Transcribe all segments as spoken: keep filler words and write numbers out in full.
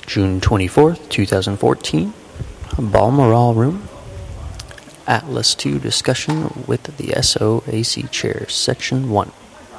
June twenty-fourth, twenty fourteen, Balmoral Room, Atlas two discussion with the S O A C Chair, Section one.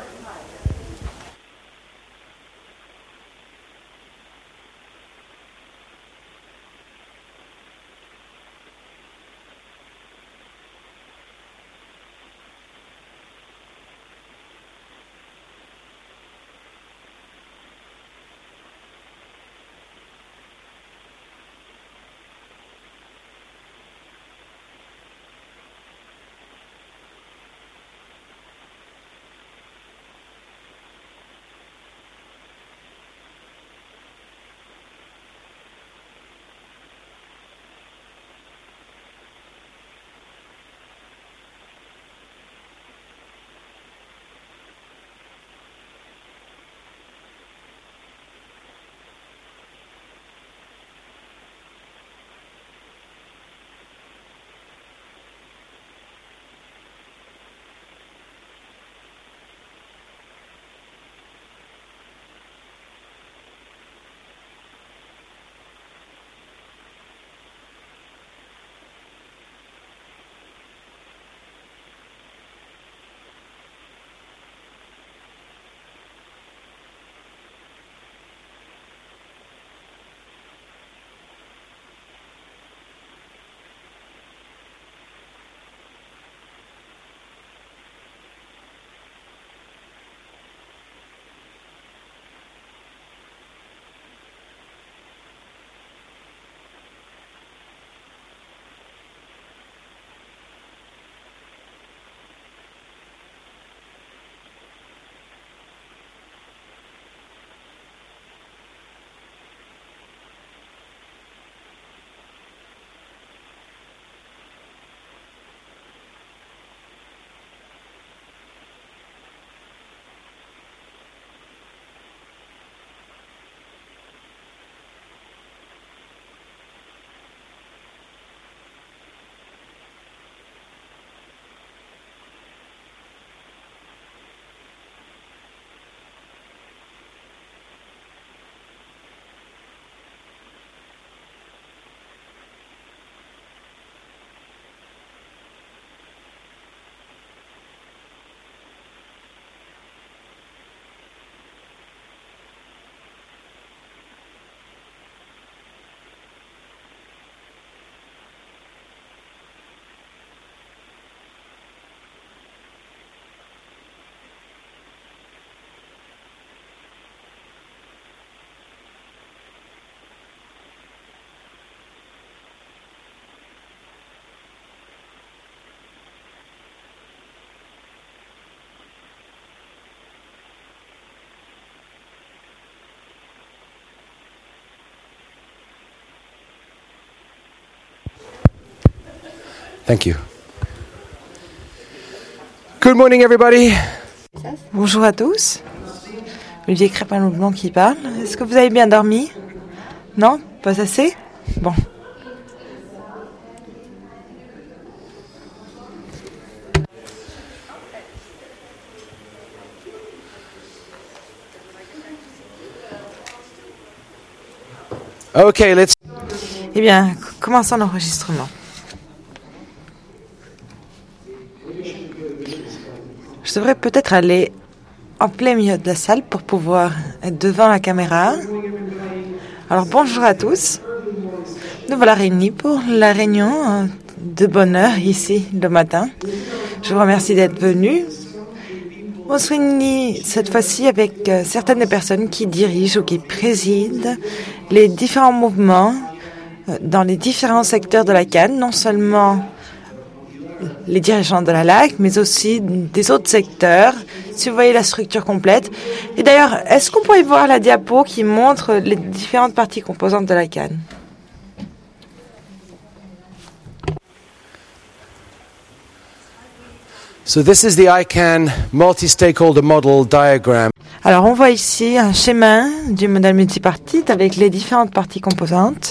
Thank you. Good morning, everybody. Bonjour à tous. Olivier Crépin-Loup-Blanc qui parle. Est-ce que vous avez bien dormi? Non? Pas assez? Bon. Okay, let's... Eh bien, commençons l'enregistrement. Je devrais peut-être aller en plein milieu de la salle pour pouvoir être devant la caméra. Alors bonjour à tous. Nous voilà réunis pour la réunion de bonne heure ici le matin. Je vous remercie d'être venus. On se réunit cette fois-ci avec certaines des personnes qui dirigent ou qui président les différents mouvements dans les différents secteurs de la Cannes, non seulement les dirigeants de la L A C, mais aussi des autres secteurs, si vous voyez la structure complète. Et d'ailleurs, est-ce qu'on pourrait voir la diapo qui montre les différentes parties composantes de la Cannes? So this is the I CANN multi-stakeholder model diagram. Alors, on voit ici un schéma du modèle multipartite avec les différentes parties composantes.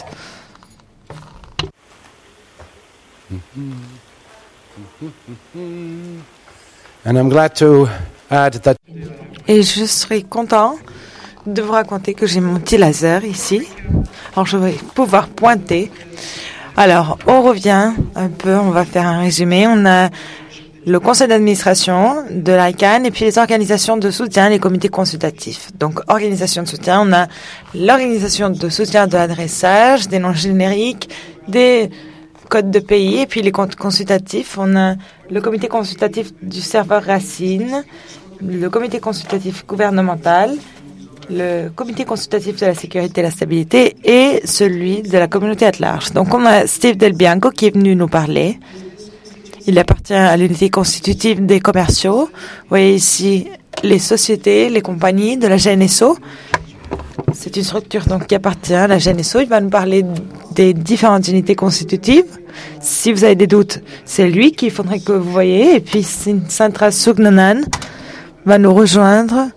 And I'm glad to add that Et je serais content de vous raconter que j'ai mon petit laser ici. Alors, je vais pouvoir pointer. Alors, on revient un peu, on va faire un résumé. On a le conseil d'administration de l'I C A N et puis les organisations de soutien, les comités consultatifs. Donc, organisation de soutien, on a l'organisation de soutien de l'adressage, des noms génériques, des codes de pays et puis les comptes consultatifs. On a le comité consultatif du serveur Racine, le comité consultatif gouvernemental, le comité consultatif de la sécurité et la stabilité et celui de la communauté à large. Donc, on a Steve Del Bianco qui est venu nous parler. Il appartient à l'unité constitutive des commerciaux. Vous voyez ici les sociétés, les compagnies de la G N S O. C'est une structure donc qui appartient à la G N S O. Il va nous parler des différentes unités constitutives. Si vous avez des doutes, c'est lui qu'il faudrait que vous voyez. Et puis, Sintra Sugnanan va nous rejoindre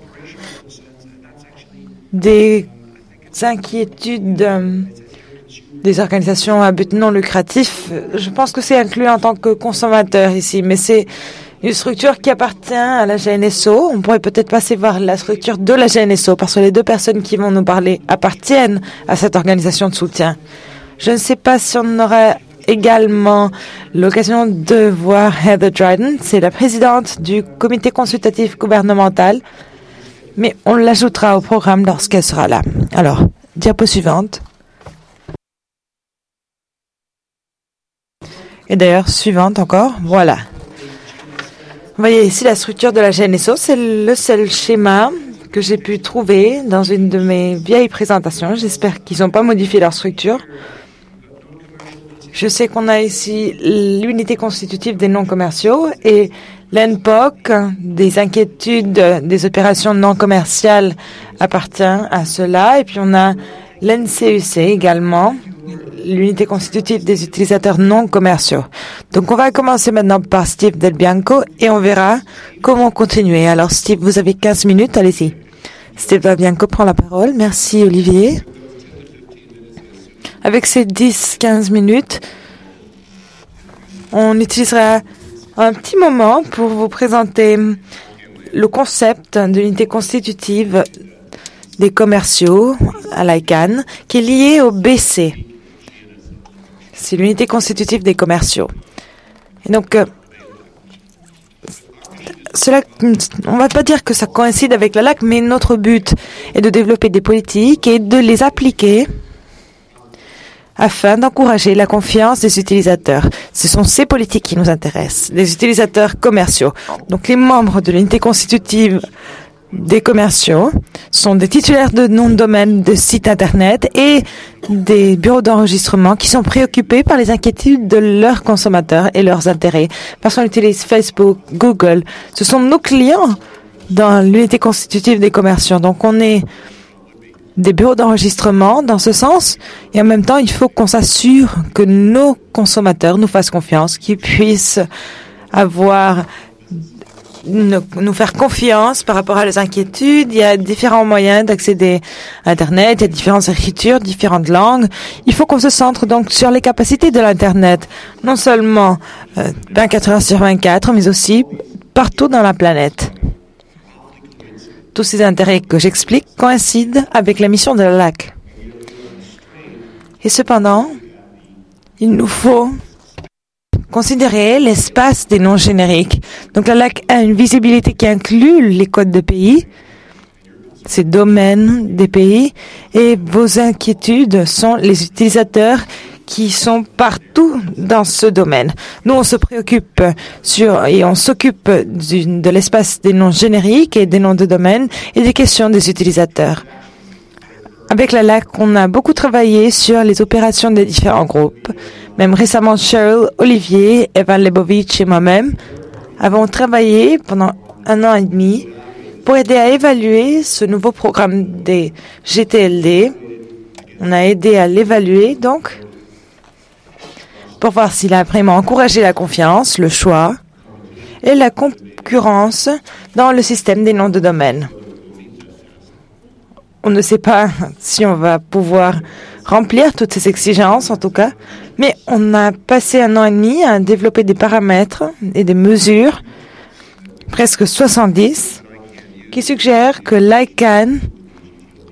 des inquiétudes euh, des organisations à but non lucratif. Je pense que c'est inclus en tant que consommateur ici, mais c'est une structure qui appartient à la G N S O. On pourrait peut-être passer voir la structure de la G N S O parce que les deux personnes qui vont nous parler appartiennent à cette organisation de soutien. Je ne sais pas si on aura également l'occasion de voir Heather Dryden. C'est la présidente du comité consultatif gouvernemental, mais on l'ajoutera au programme lorsqu'elle sera là. Alors, diapo suivante. Et d'ailleurs, suivante encore. Voilà. Vous voyez ici la structure de la G N S O. C'est le seul schéma que j'ai pu trouver dans une de mes vieilles présentations. J'espère qu'ils n'ont pas modifié leur structure. Je sais qu'on a ici l'unité constitutive des non commerciaux et l'N P O C, des inquiétudes des opérations non commerciales, appartient à cela. Et puis on a l'N C U C également, l'unité constitutive des utilisateurs non commerciaux. Donc on va commencer maintenant par Steve Del Bianco et on verra comment continuer. Alors Steve, vous avez quinze minutes, allez-y. Steve Del Bianco prend la parole. Merci Olivier. Avec ces dix à quinze minutes, on utilisera un petit moment pour vous présenter le concept de l'unité constitutive des commerciaux à l'I C A N qui est lié au B C. C'est l'unité constitutive des commerciaux. Et donc, euh, cela, on ne va pas dire que ça coïncide avec la L A C, mais notre but est de développer des politiques et de les appliquer afin d'encourager la confiance des utilisateurs. Ce sont ces politiques qui nous intéressent, les utilisateurs commerciaux. Donc, les membres de l'unité constitutive des commerciaux sont des titulaires de noms de domaine de sites Internet et des bureaux d'enregistrement qui sont préoccupés par les inquiétudes de leurs consommateurs et leurs intérêts. Parce qu'on utilise Facebook, Google. Ce sont nos clients dans l'unité constitutive des commerciaux. Donc, on est des bureaux d'enregistrement dans ce sens. Et en même temps, il faut qu'on s'assure que nos consommateurs nous fassent confiance, qu'ils puissent avoir nous faire confiance par rapport à leurs inquiétudes. Il y a différents moyens d'accéder à Internet, il y a différentes écritures, différentes langues. Il faut qu'on se centre donc sur les capacités de l'Internet, non seulement euh, vingt-quatre heures sur vingt-quatre, mais aussi partout dans la planète. Tous ces intérêts que j'explique coïncident avec la mission de la L A C. Et cependant, il nous faut considérer l'espace des noms génériques. Donc la L A C a une visibilité qui inclut les codes de pays, ces domaines des pays, et vos inquiétudes sont les utilisateurs qui sont partout dans ce domaine. Nous, on se préoccupe sur et on s'occupe de l'espace des noms génériques et des noms de domaine et des questions des utilisateurs. Avec la L A C, on a beaucoup travaillé sur les opérations des différents groupes. Même récemment, Cheryl, Olivier, Evan Lebovitch et moi-même avons travaillé pendant un an et demi pour aider à évaluer ce nouveau programme des G T L D. On a aidé à l'évaluer, donc, pour voir s'il a vraiment encouragé la confiance, le choix et la concurrence dans le système des noms de domaine. On ne sait pas si on va pouvoir remplir toutes ces exigences, en tout cas, mais on a passé un an et demi à développer des paramètres et des mesures, presque soixante-dix, qui suggèrent que l'I C A N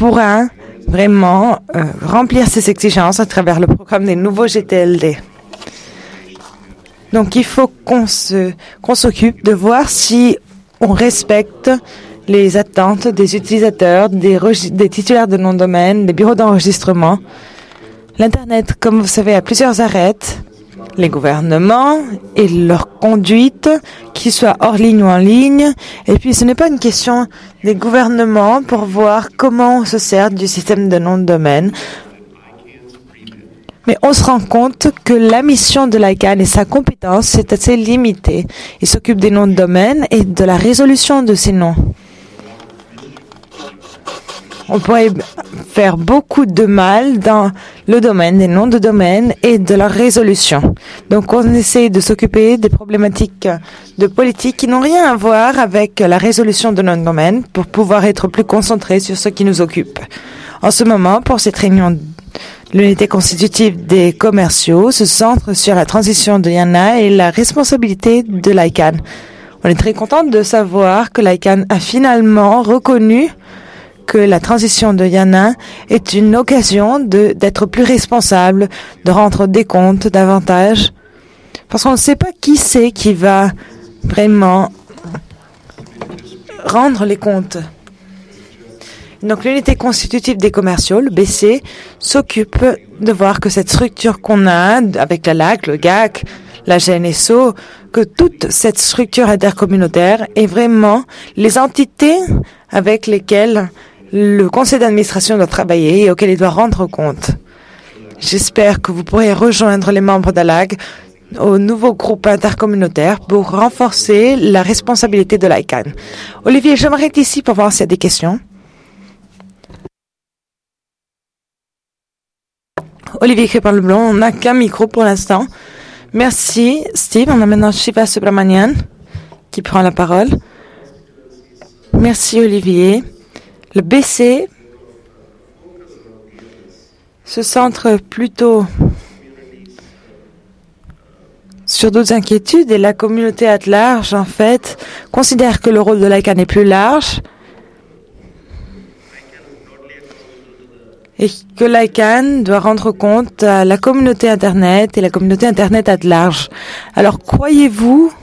pourra vraiment euh, remplir ces exigences à travers le programme des nouveaux G T L D. Donc, il faut qu'on se, qu'on s'occupe de voir si on respecte les attentes des utilisateurs, des, des titulaires de nom de domaine, des bureaux d'enregistrement. L'Internet, comme vous savez, a plusieurs arêtes. Les gouvernements et leur conduite, qu'ils soient hors ligne ou en ligne. Et puis, ce n'est pas une question des gouvernements pour voir comment on se sert du système de nom de domaine. Mais on se rend compte que la mission de l'I C A N et sa compétence est assez limitée. Il s'occupe des noms de domaine et de la résolution de ces noms. On pourrait faire beaucoup de mal dans le domaine des noms de domaine et de leur résolution. Donc, on essaie de s'occuper des problématiques de politique qui n'ont rien à voir avec la résolution de noms de domaine pour pouvoir être plus concentrés sur ce qui nous occupe. En ce moment, pour cette réunion, l'unité constitutive des commerciaux se centre sur la transition de Yana et la responsabilité de l'I C A N. On est très content de savoir que l'I C A N a finalement reconnu que la transition de Yana est une occasion de, d'être plus responsable, de rendre des comptes davantage, parce qu'on ne sait pas qui c'est qui va vraiment rendre les comptes. Donc, l'unité constitutive des commerciaux, le B C, s'occupe de voir que cette structure qu'on a avec la L A C, le G A C, la G N S O, que toute cette structure intercommunautaire est vraiment les entités avec lesquelles le conseil d'administration doit travailler et auxquelles il doit rendre compte. J'espère que vous pourrez rejoindre les membres d'A L A G au nouveau groupe intercommunautaire pour renforcer la responsabilité de l'I C A N. Olivier, je m'arrête ici pour voir s'il y a des questions. Olivier Crépin-Leblond, on n'a qu'un micro pour l'instant. Merci, Steve. On a maintenant Shiva Subramanian qui prend la parole. Merci, Olivier. Le B C se centre plutôt sur d'autres inquiétudes et la communauté à large, en fait, considère que le rôle de l'I C A N est plus large et que l'I C A N doit rendre compte à la communauté Internet et la communauté Internet à large. Alors, croyez-vous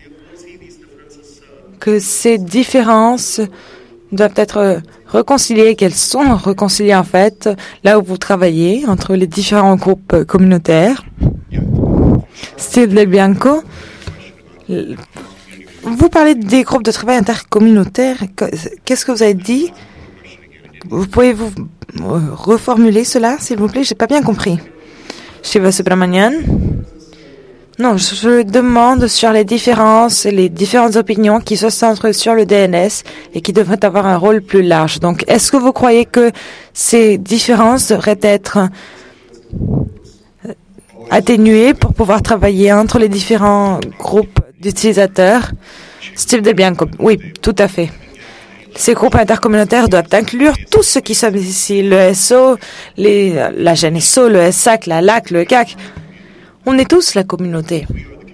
que ces différences doivent être réconciliées, qu'elles sont réconciliées en fait, là où vous travaillez, entre les différents groupes communautaires? Steve Del Bianco, vous parlez des groupes de travail intercommunautaires. Qu'est-ce que vous avez dit? Vous pouvez vous reformuler cela, s'il vous plaît? J'ai pas bien compris. Shiva Subramanian. Non, je demande sur les différences et les différentes opinions qui se centrent sur le D N S et qui devraient avoir un rôle plus large. Donc, est-ce que vous croyez que ces différences devraient être atténuées pour pouvoir travailler entre les différents groupes d'utilisateurs? Steve Del Bianco. Oui, tout à fait. Ces groupes intercommunautaires doivent inclure tous ceux qui sont ici, le S O, les, la G N S O, le S A C, la L A C, le G A C. On est tous la communauté.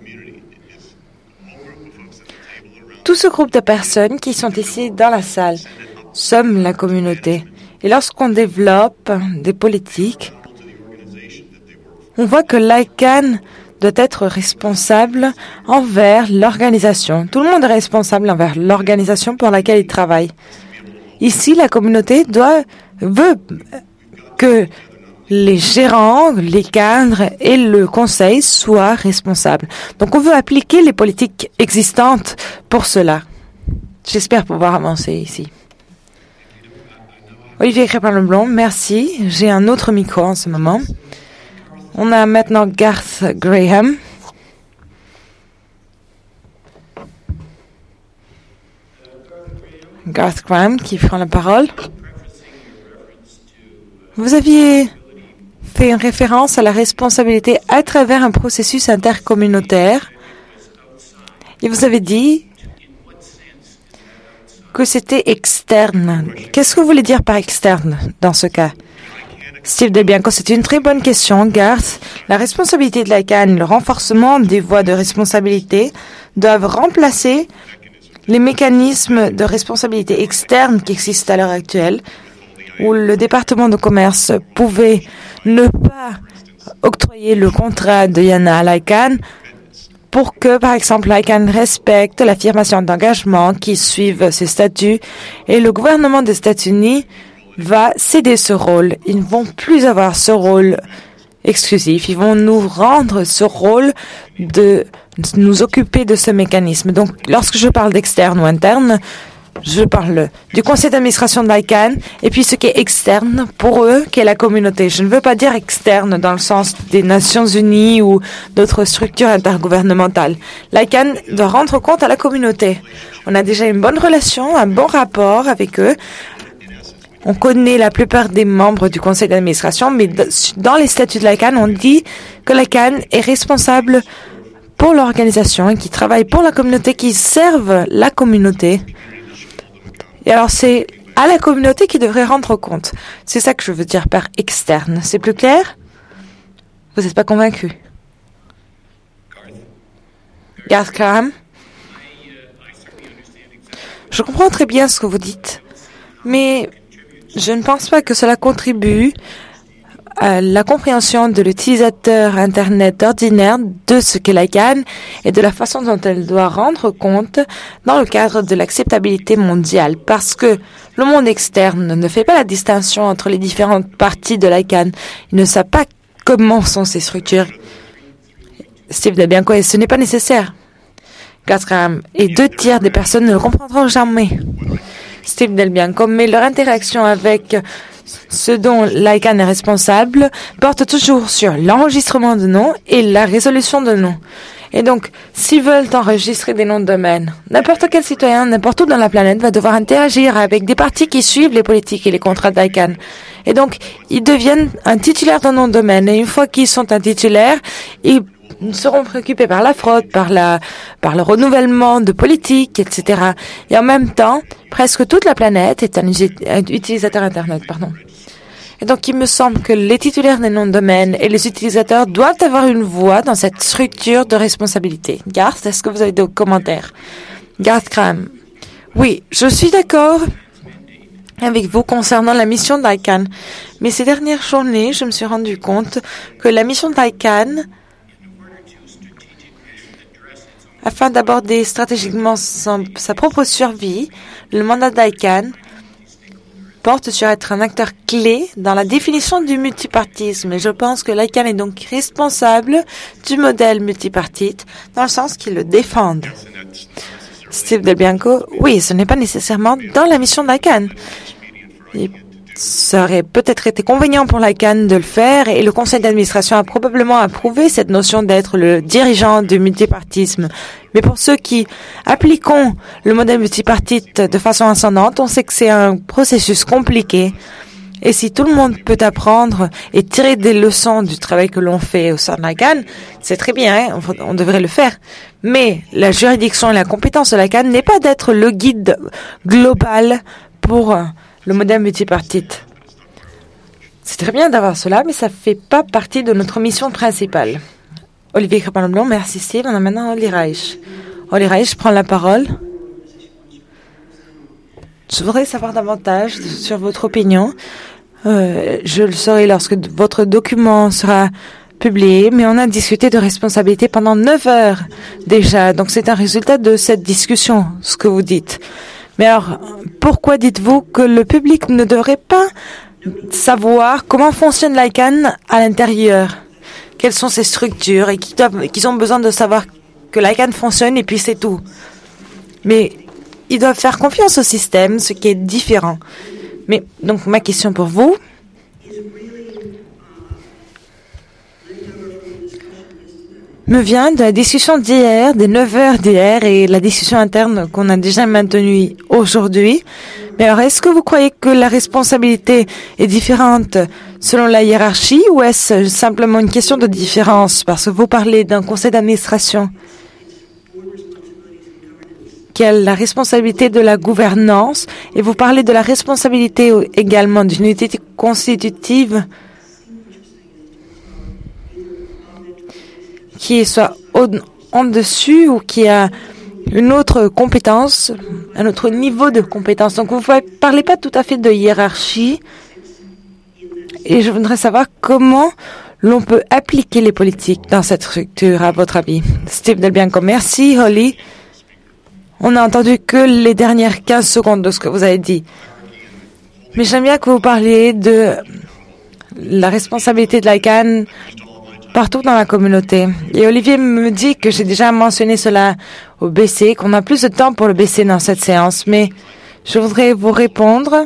Tout ce groupe de personnes qui sont ici dans la salle sommes la communauté. Et lorsqu'on développe des politiques, on voit que l'I C A N doit être responsable envers l'organisation. Tout le monde est responsable envers l'organisation pour laquelle il travaille. Ici, la communauté doit, veut que les gérants, les cadres et le conseil soient responsables. Donc, on veut appliquer les politiques existantes pour cela. J'espère pouvoir avancer ici. Olivier Crépin-Leblond, merci. J'ai un autre micro en ce moment. On a maintenant Garth Graham. Garth Graham qui prend la parole. Vous aviez fait une référence à la responsabilité à travers un processus intercommunautaire et vous avez dit que c'était externe. Qu'est-ce que vous voulez dire par externe dans ce cas? Steve Del Bianco, c'est une très bonne question, Garth. La responsabilité de l'I C A N, le renforcement des voies de responsabilité doivent remplacer les mécanismes de responsabilité externe qui existent à l'heure actuelle où le département de commerce pouvait ne pas octroyer le contrat de Yana à l'ICANN pour que, par exemple, l'ICANN respecte l'affirmation d'engagement qui suive ces statuts, et le gouvernement des États-Unis va céder ce rôle. Ils ne vont plus avoir ce rôle exclusif. Ils vont nous rendre ce rôle de nous occuper de ce mécanisme. Donc, lorsque je parle d'externe ou interne, je parle du conseil d'administration de l'ICANN et puis ce qui est externe pour eux, qui est la communauté. Je ne veux pas dire externe dans le sens des Nations Unies ou d'autres structures intergouvernementales. L'ICANN doit rendre compte à la communauté. On a déjà une bonne relation, un bon rapport avec eux. On connaît la plupart des membres du conseil d'administration, mais dans les statuts de l'ICANN, on dit que l'ICANN est responsable pour l'organisation et qui travaille pour la communauté, qui servent la communauté. Et alors, c'est à la communauté qui devrait rendre compte. C'est ça que je veux dire par externe. C'est plus clair? Vous n'êtes pas convaincu? Garth Graham? Je comprends très bien ce que vous dites, mais je ne pense pas que cela contribue à la compréhension de l'utilisateur Internet ordinaire de ce qu'est l'ICANN et de la façon dont elle doit rendre compte dans le cadre de l'acceptabilité mondiale. Parce que le monde externe ne fait pas la distinction entre les différentes parties de l'ICANN. Il ne sait pas comment sont ces structures. Steve Delbianco, et ce n'est pas nécessaire. Garth Graham et deux tiers des personnes ne le comprendront jamais. Steve Delbianco, mais leur interaction avec ce dont l'ICANN est responsable porte toujours sur l'enregistrement de noms et la résolution de noms. Et donc, s'ils veulent enregistrer des noms de domaine, n'importe quel citoyen, n'importe où dans la planète va devoir interagir avec des parties qui suivent les politiques et les contrats d'ICANN. Et donc, ils deviennent un titulaire d'un nom de domaine. Et une fois qu'ils sont un titulaire, ils seront préoccupés par la fraude, par la, par le renouvellement de politiques, et cetera. Et en même temps, presque toute la planète est un, un utilisateur Internet, pardon. Et donc, il me semble que les titulaires des noms de domaine et les utilisateurs doivent avoir une voix dans cette structure de responsabilité. Garth, est-ce que vous avez des commentaires? Garth Graham. Oui, je suis d'accord avec vous concernant la mission d'ICANN. Mais ces dernières journées, je me suis rendu compte que la mission d'ICANN, afin d'aborder stratégiquement son, sa propre survie, le mandat d'ICANN porte sur être un acteur clé dans la définition du multipartisme. Et je pense que l'ICANN est donc responsable du modèle multipartite dans le sens qu'ils le défendent. Steve Delbianco, oui, ce n'est pas nécessairement dans la mission d'ICANN. Il ça aurait peut-être été convenient pour l'ICANN de le faire et le conseil d'administration a probablement approuvé cette notion d'être le dirigeant du multipartisme. Mais pour ceux qui appliquons le modèle multipartite de façon ascendante, on sait que c'est un processus compliqué. Et si tout le monde peut apprendre et tirer des leçons du travail que l'on fait au sein de l'ICANN, c'est très bien, hein, on, on devrait le faire. Mais la juridiction et la compétence de l'ICANN n'est pas d'être le guide global pour le modèle multipartite. C'est très bien d'avoir cela, mais ça ne fait pas partie de notre mission principale. Olivier Crépin-Leblond, merci Steve. On a maintenant Oli Reich. Oli Reich prend la parole. Je voudrais savoir davantage sur votre opinion. Euh, je le saurai lorsque votre document sera publié, mais on a discuté de responsabilité pendant neuf heures déjà. Donc c'est un résultat de cette discussion, ce que vous dites. Mais alors, pourquoi dites-vous que le public ne devrait pas savoir comment fonctionne l'ICANN à l'intérieur? Quelles sont ses structures et qu'ils doivent, qu'ils ont besoin de savoir que l'ICANN fonctionne et puis c'est tout. Mais ils doivent faire confiance au système, ce qui est différent. Mais donc ma question pour vous, me vient de la discussion d'hier, des neuf heures d'hier et la discussion interne qu'on a déjà maintenue aujourd'hui. Mais alors, est-ce que vous croyez que la responsabilité est différente selon la hiérarchie ou est-ce simplement une question de différence? Parce que vous parlez d'un conseil d'administration qui a la responsabilité de la gouvernance et vous parlez de la responsabilité également d'une unité constitutive qui est soit au, en dessus ou qui a une autre compétence, un autre niveau de compétence. Donc, vous ne parlez pas tout à fait de hiérarchie, et je voudrais savoir comment l'on peut appliquer les politiques dans cette structure, à votre avis. Steve Del Bianco, merci, Holly. On n'a entendu que les dernières quinze secondes de ce que vous avez dit. Mais j'aime bien que vous parliez de la responsabilité de l'I C A N partout dans la communauté. Et Olivier me dit que j'ai déjà mentionné cela au B C, qu'on a plus de temps pour le B C dans cette séance, mais je voudrais vous répondre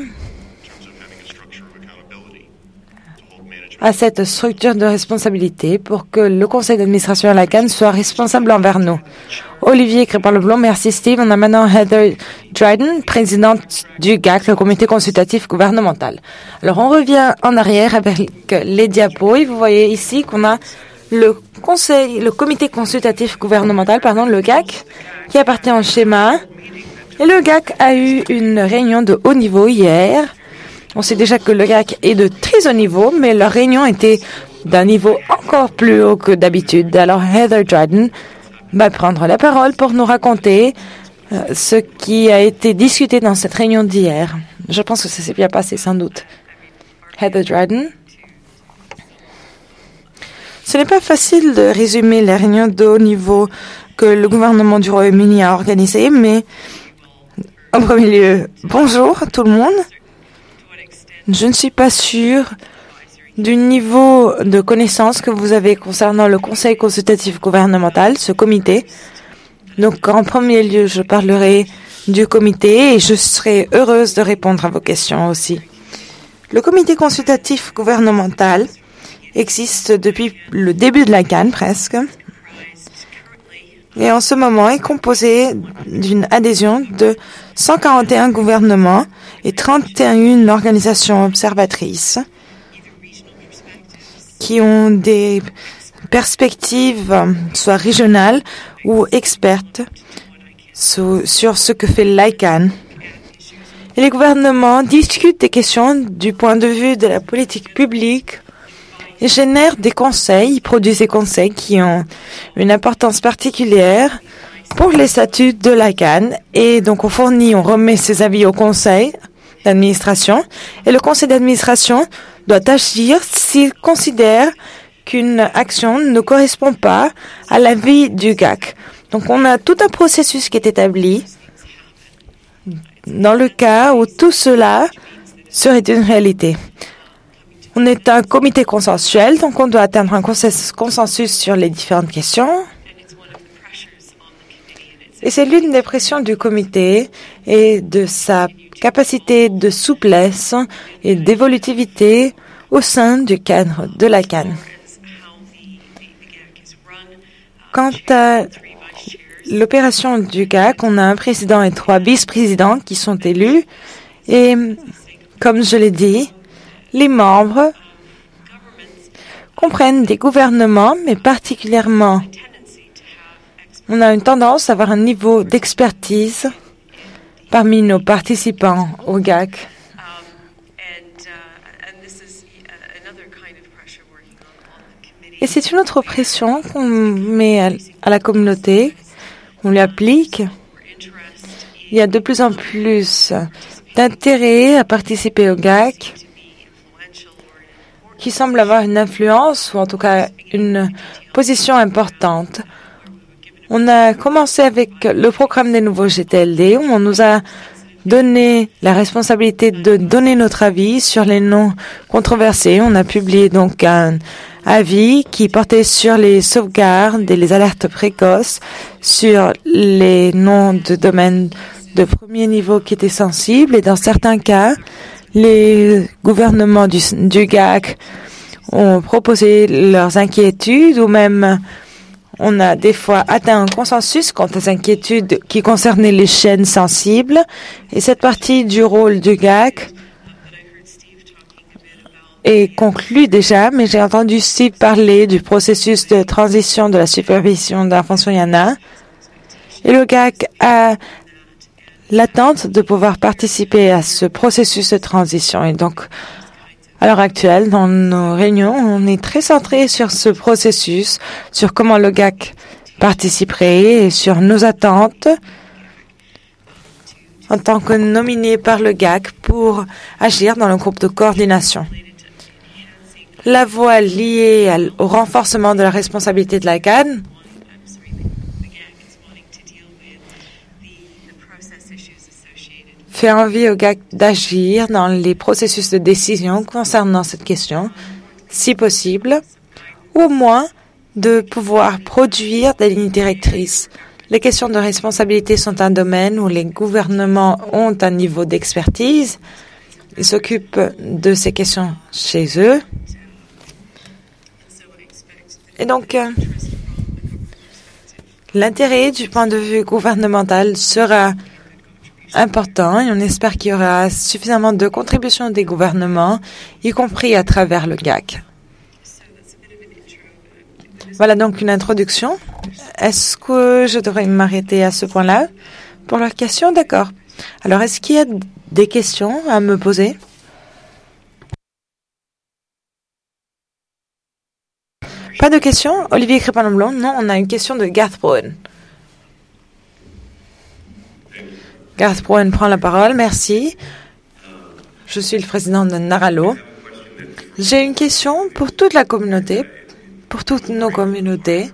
à cette structure de responsabilité pour que le conseil d'administration à la C A N soit responsable envers nous. Olivier écrit par le blond, merci Steve. On a maintenant Heather Dryden, présidente du G A C, le comité consultatif gouvernemental. Alors on revient en arrière avec les diapos et vous voyez ici qu'on a le conseil, le comité consultatif gouvernemental, pardon, le G A C, qui appartient au schéma. Et le G A C a eu une réunion de haut niveau hier. On sait déjà que le G A C est de très haut niveau, mais leur réunion était d'un niveau encore plus haut que d'habitude. Alors Heather Dryden va prendre la parole pour nous raconter euh, ce qui a été discuté dans cette réunion d'hier. Je pense que ça s'est bien passé, sans doute. Heather Dryden. Ce n'est pas facile de résumer les réunions de haut niveau que le gouvernement du Royaume-Uni a organisées, mais en premier lieu, bonjour tout le monde. Je ne suis pas sûre du niveau de connaissance que vous avez concernant le Conseil consultatif gouvernemental, ce comité. Donc, en premier lieu, je parlerai du comité et je serai heureuse de répondre à vos questions aussi. Le comité consultatif gouvernemental existe depuis le début de la C A N presque. Et en ce moment est composé d'une adhésion de cent quarante et un gouvernements et trente et une organisations observatrices qui ont des perspectives soit régionales ou expertes sur ce que fait l'I C A N. Et les gouvernements discutent des questions du point de vue de la politique publique et génèrent des conseils, ils produisent des conseils qui ont une importance particulière pour les statuts de l'I C A N. Et donc on fournit, on remet ses avis au conseil d'administration et le conseil d'administration doit agir s'il considère qu'une action ne correspond pas à l'avis du G A C. Donc on a tout un processus qui est établi dans le cas où tout cela serait une réalité. On est un comité consensuel, donc on doit atteindre un consensus sur les différentes questions. Et c'est l'une des pressions du comité et de sa capacité de souplesse et d'évolutivité au sein du cadre de la C A N. Quant à l'opération du G A C, on a un président et trois vice-présidents qui sont élus. Et comme je l'ai dit, les membres comprennent des gouvernements, mais particulièrement, on a une tendance à avoir un niveau d'expertise parmi nos participants au G A C. Et c'est une autre pression qu'on met à, à la communauté, qu'on lui applique. Il y a de plus en plus d'intérêt à participer au G A C, qui semble avoir une influence, ou en tout cas une position importante. On a commencé avec le programme des nouveaux G T L D, où on nous a donné la responsabilité de donner notre avis sur les noms controversés. On a publié donc un avis qui portait sur les sauvegardes et les alertes précoces, sur les noms de domaines de premier niveau qui étaient sensibles. Et dans certains cas, les gouvernements du, du G A C ont proposé leurs inquiétudes ou même on a des fois atteint un consensus quant aux inquiétudes qui concernaient les chaînes sensibles. Et cette partie du rôle du G A C est conclue déjà, mais j'ai entendu Steve parler du processus de transition de la supervision d'information Y A N A. Et le G A C a l'attente de pouvoir participer à ce processus de transition. Et donc, à l'heure actuelle, dans nos réunions, on est très centré sur ce processus, sur comment le G A C participerait et sur nos attentes en tant que nominé par le G A C pour agir dans le groupe de coordination. la voie liée à, au renforcement de la responsabilité de la C A N fait envie au G A C d'agir dans les processus de décision concernant cette question, si possible, ou au moins de pouvoir produire des lignes directrices. Les questions de responsabilité sont un domaine où les gouvernements ont un niveau d'expertise. Ils s'occupent de ces questions chez eux. Et donc, euh, l'intérêt du point de vue gouvernemental sera important et on espère qu'il y aura suffisamment de contributions des gouvernements, y compris à travers le G A C. Voilà donc une introduction. Est-ce que je devrais m'arrêter à ce point-là pour leurs questions? D'accord. Alors, est-ce qu'il y a des questions à me poser? Pas de questions? Olivier Crépin-Lemblon? Non, on a une question de Garth Brown. Garth Brown prend la parole. Merci. Je suis le président de Naralo. J'ai une question pour toute la communauté, pour toutes nos communautés,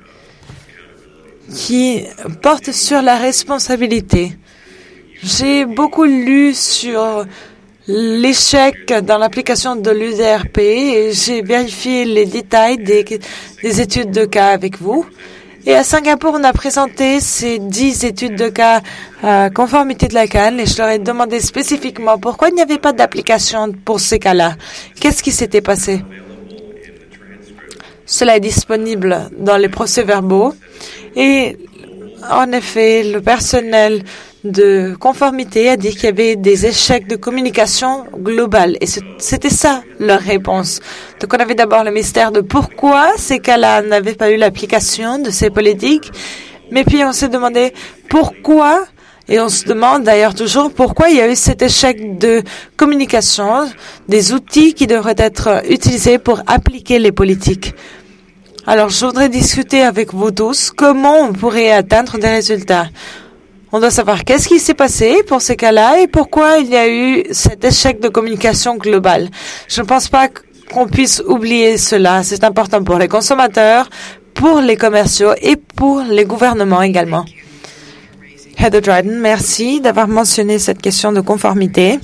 qui porte sur la responsabilité. J'ai beaucoup lu sur l'échec dans l'application de l'U D R P et j'ai vérifié les détails des, des études de cas avec vous. Et à Singapour, on a présenté ces dix études de cas à conformité de la C A N et je leur ai demandé spécifiquement pourquoi il n'y avait pas d'application pour ces cas-là. Qu'est-ce qui s'était passé? Cela est disponible dans les procès-verbaux et en effet, le personnel de conformité a dit qu'il y avait des échecs de communication globale. Et c'était ça leur réponse. Donc on avait d'abord le mystère de pourquoi ces cas-là n'avaient pas eu l'application de ces politiques. Mais puis on s'est demandé pourquoi, et on se demande d'ailleurs toujours pourquoi il y a eu cet échec de communication, des outils qui devraient être utilisés pour appliquer les politiques. Alors je voudrais discuter avec vous tous comment on pourrait atteindre des résultats. On doit savoir qu'est-ce qui s'est passé pour ces cas-là et pourquoi il y a eu cet échec de communication globale. Je ne pense pas qu'on puisse oublier cela. C'est important pour les consommateurs, pour les commerciaux et pour les gouvernements également. Heather Dryden, merci d'avoir mentionné cette question de conformité.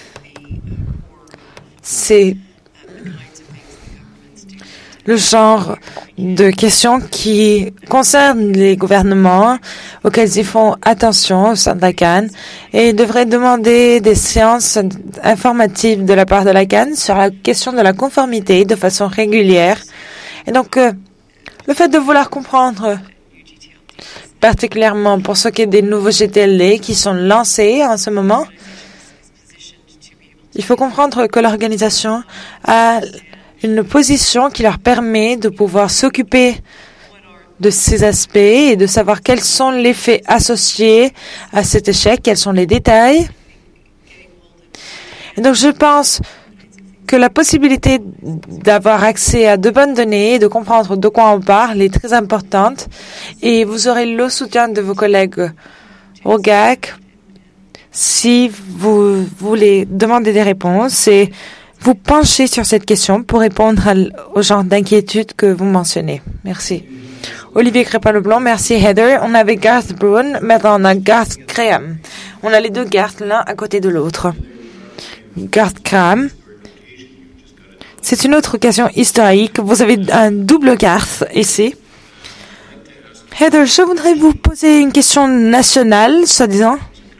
C'est le genre de questions qui concernent les gouvernements auxquels ils font attention au sein de la C A N et devraient demander des séances informatives de la part de la C A N sur la question de la conformité de façon régulière. Et donc, euh, le fait de vouloir comprendre, particulièrement pour ce qui est des nouveaux G T L D qui sont lancés en ce moment, il faut comprendre que l'organisation a une position qui leur permet de pouvoir s'occuper de ces aspects et de savoir quels sont les faits associés à cet échec, quels sont les détails. Et donc, je pense que la possibilité d'avoir accès à de bonnes données et de comprendre de quoi on parle est très importante. Et vous aurez le soutien de vos collègues au G A C si vous voulez demander des réponses et vous penchez sur cette question pour répondre à, au genre d'inquiétude que vous mentionnez. Merci. Olivier Crépin-Leblanc, merci Heather. On avait Garth Brown, maintenant on a Garth Graham. On a les deux Garth l'un à côté de l'autre. Garth Graham. C'est une autre occasion historique. Vous avez un double Garth ici. Heather, je voudrais vous poser une question nationale, soi-disant,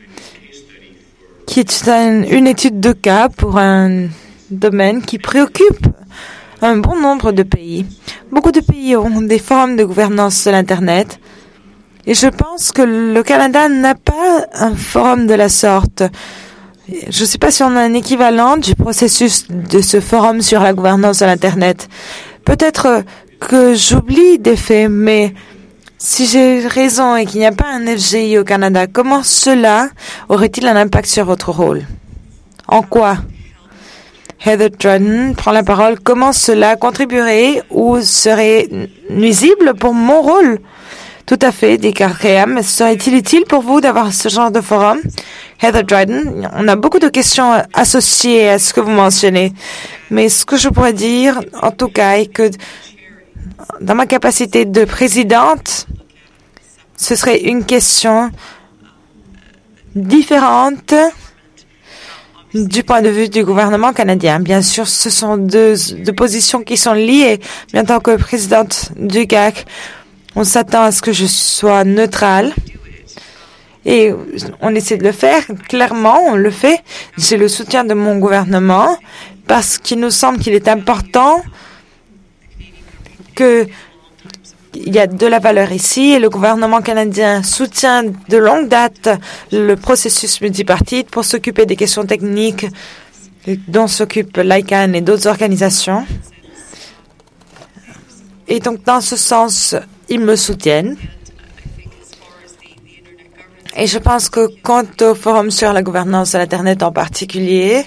qui est une, une étude de cas pour un domaine qui préoccupe un bon nombre de pays. Beaucoup de pays ont des forums de gouvernance de l'Internet et je pense que le Canada n'a pas un forum de la sorte. Je ne sais pas si on a un équivalent du processus de ce forum sur la gouvernance de l'Internet. Peut-être que j'oublie des faits, mais si j'ai raison et qu'il n'y a pas un F G I au Canada, comment cela aurait-il un impact sur votre rôle? En quoi? Heather Dryden prend la parole. Comment cela contribuerait ou serait nuisible pour mon rôle? Tout à fait, dit Garth Graham. Serait-il utile pour vous d'avoir ce genre de forum? Heather Dryden, on a beaucoup de questions associées à ce que vous mentionnez. Mais ce que je pourrais dire, en tout cas, est que dans ma capacité de présidente, ce serait une question différente du point de vue du gouvernement canadien. Bien sûr, ce sont deux, deux positions qui sont liées. Mais en tant que présidente du G A C, on s'attend à ce que je sois neutrale. Et on essaie de le faire. Clairement, on le fait. J'ai le soutien de mon gouvernement parce qu'il nous semble qu'il est important que il y a de la valeur ici et le gouvernement canadien soutient de longue date le processus multipartite pour s'occuper des questions techniques dont s'occupe l'I C A N et d'autres organisations. Et donc, dans ce sens, ils me soutiennent. Et je pense que quant au Forum sur la gouvernance de l'Internet en particulier,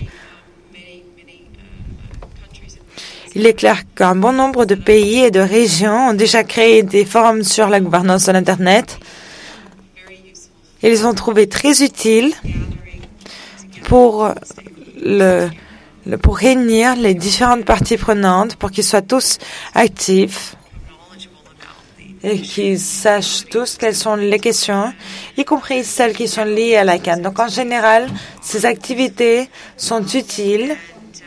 il est clair qu'un bon nombre de pays et de régions ont déjà créé des forums sur la gouvernance de l'Internet. Ils les ont trouvés très utiles pour, le, le, pour réunir les différentes parties prenantes, pour qu'ils soient tous actifs et qu'ils sachent tous quelles sont les questions, y compris celles qui sont liées à l'I C A N. Donc, en général, ces activités sont utiles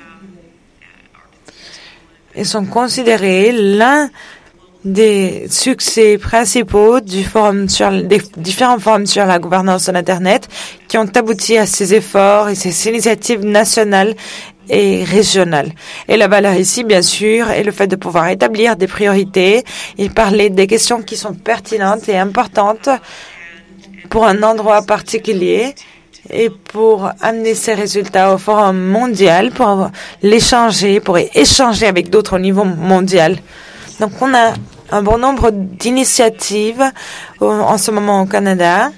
et sont considérés l'un des succès principaux du forum sur, des différents forums sur la gouvernance de l'Internet qui ont abouti à ces efforts et ces initiatives nationales et régionales. Et la valeur ici, bien sûr, est le fait de pouvoir établir des priorités et parler des questions qui sont pertinentes et importantes pour un endroit particulier et pour amener ces résultats au Forum mondial, pour l'échanger, pour échanger avec d'autres au niveau mondial. Donc, on a un bon nombre d'initiatives en ce moment au Canada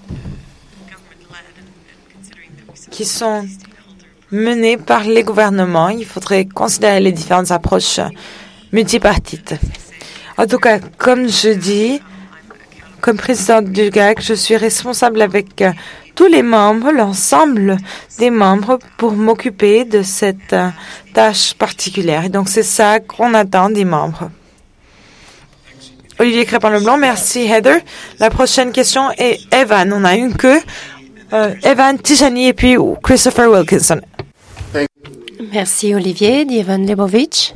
qui sont menées par les gouvernements. Il faudrait considérer les différentes approches multipartites. En tout cas, comme je dis, comme présidente du G A C, je suis responsable avec tous les membres, l'ensemble des membres, pour m'occuper de cette euh, tâche particulière. Et donc, c'est ça qu'on attend des membres. Olivier Crépin-Leblanc, merci Heather. La prochaine question est Evan. On a une queue. Euh, Evan, Tijani et puis Christopher Wilkinson. Merci Olivier, dit Evan Lebovitch.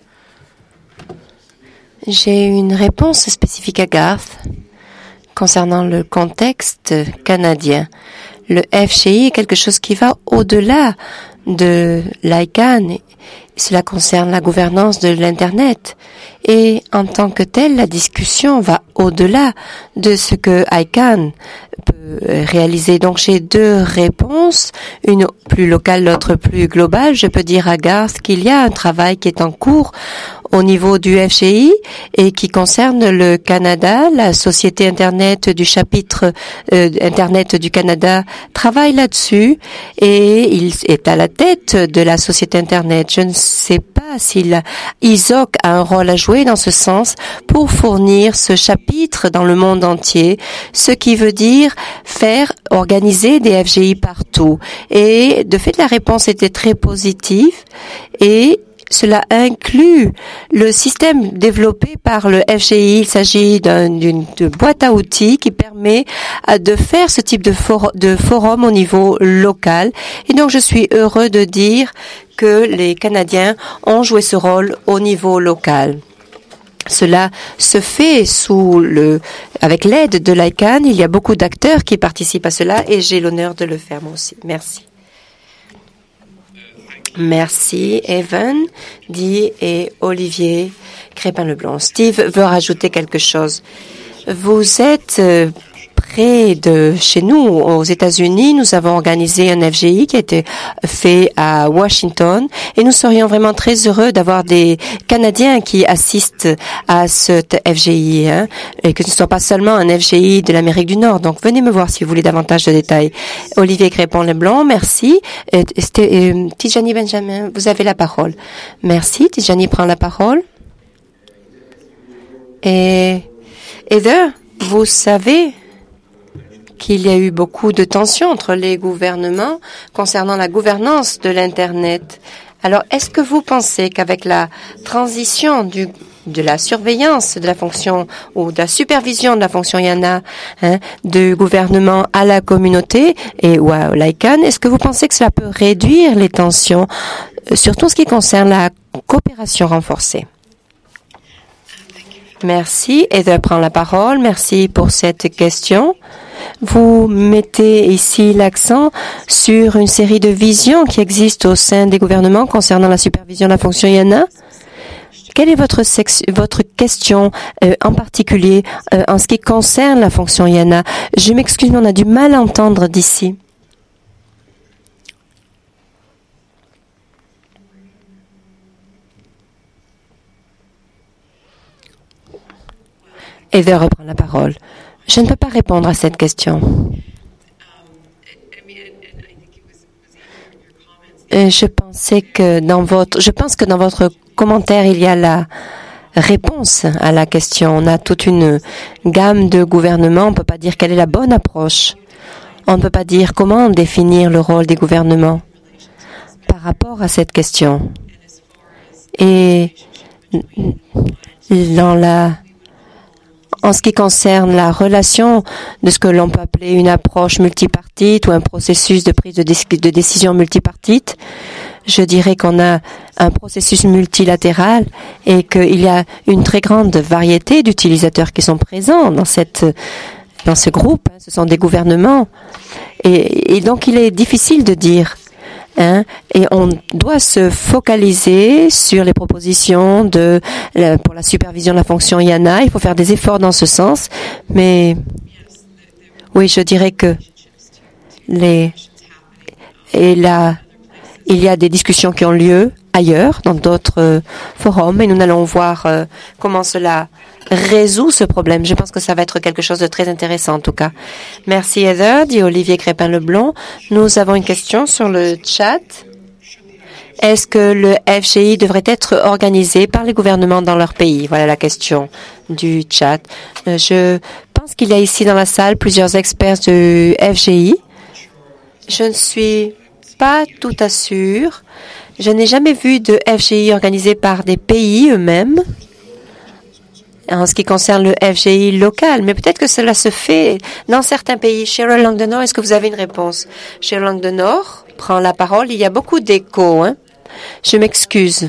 J'ai une réponse spécifique à Garth concernant le contexte canadien. Le F G I est quelque chose qui va au-delà de l'I C A N. Cela concerne la gouvernance de l'Internet. Et en tant que telle, la discussion va au-delà de ce que I C A N peut réaliser. Donc, j'ai deux réponses, une plus locale, l'autre plus globale. Je peux dire à Garth qu'il y a un travail qui est en cours au niveau du F G I et qui concerne le Canada. La Société Internet du chapitre euh, Internet du Canada travaille là-dessus et il est à la tête de la Société Internet. Je ne sais pas s'il I S O C a un rôle à jouer dans ce sens pour fournir ce chapitre dans le monde entier, ce qui veut dire faire organiser des F G I partout. Et de fait, la réponse était très positive et cela inclut le système développé par le F G I. Il s'agit d'une boîte à outils qui permet de faire ce type de, for de forum au niveau local. Et donc, je suis heureux de dire que les Canadiens ont joué ce rôle au niveau local. Cela se fait sous le, avec l'aide de l'I C A N. Il y a beaucoup d'acteurs qui participent à cela et j'ai l'honneur de le faire moi aussi. Merci. Merci, Evan, dit et Olivier Crépin-Leblanc. Steve veut rajouter quelque chose. Vous êtes euh, près de chez nous, aux États-Unis. Nous avons organisé un F G I qui a été fait à Washington et nous serions vraiment très heureux d'avoir des Canadiens qui assistent à cet F G I hein, et que ce ne soit pas seulement un F G I de l'Amérique du Nord. Donc, venez me voir si vous voulez davantage de détails. Olivier Crépin-Leblanc, merci. Et, et, et, Tijani Benjamin, vous avez la parole. Merci. Tijani prend la parole. Et Heather, vous savez qu'il y a eu beaucoup de tensions entre les gouvernements concernant la gouvernance de l'Internet. Alors, est-ce que vous pensez qu'avec la transition du, de la surveillance de la fonction ou de la supervision de la fonction Y A N A, hein, du gouvernement à la communauté et ou à l'I C A N, est-ce que vous pensez que cela peut réduire les tensions, euh, surtout en ce qui concerne la coopération renforcée? Merci. Heather prend la parole. Merci pour cette question. Vous mettez ici l'accent sur une série de visions qui existent au sein des gouvernements concernant la supervision de la fonction Y A N A. Quelle est votre, votre question euh, en particulier euh, en ce qui concerne la fonction Y A N A? Je m'excuse, mais on a du mal à entendre d'ici. Heather reprend la parole. Je ne peux pas répondre à cette question. Et je pensais que dans votre, je pense que dans votre commentaire, il y a la réponse à la question. On a toute une gamme de gouvernements. On ne peut pas dire quelle est la bonne approche. On ne peut pas dire comment définir le rôle des gouvernements par rapport à cette question. Et dans la En ce qui concerne la relation de ce que l'on peut appeler une approche multipartite ou un processus de prise de, dé- de décision multipartite, je dirais qu'on a un processus multilatéral et qu'il y a une très grande variété d'utilisateurs qui sont présents dans cette, dans ce groupe. Ce sont des gouvernements. Et, et donc, il est difficile de dire. Hein, et on doit se focaliser sur les propositions de, pour la supervision de la fonction Y A N A. Il faut faire des efforts dans ce sens. Mais oui, je dirais que les, et là, il y a des discussions qui ont lieu ailleurs, dans d'autres euh, forums, et nous allons voir euh, comment cela résout ce problème. Je pense que ça va être quelque chose de très intéressant en tout cas. Merci Heather, dit Olivier Crépin-Leblond. Nous avons une question sur le chat. Est-ce que le F G I devrait être organisé par les gouvernements dans leur pays? Voilà la question du chat. Euh, je pense qu'il y a ici dans la salle plusieurs experts du F G I. Je ne suis pas tout à sûre. Je n'ai jamais vu de F G I organisé par des pays eux-mêmes en ce qui concerne le F G I local, mais peut-être que cela se fait dans certains pays. Cheryl Langdenor, est-ce que vous avez une réponse? Cheryl Langdenor prend la parole. Il y a beaucoup d'écho. Hein? Je m'excuse.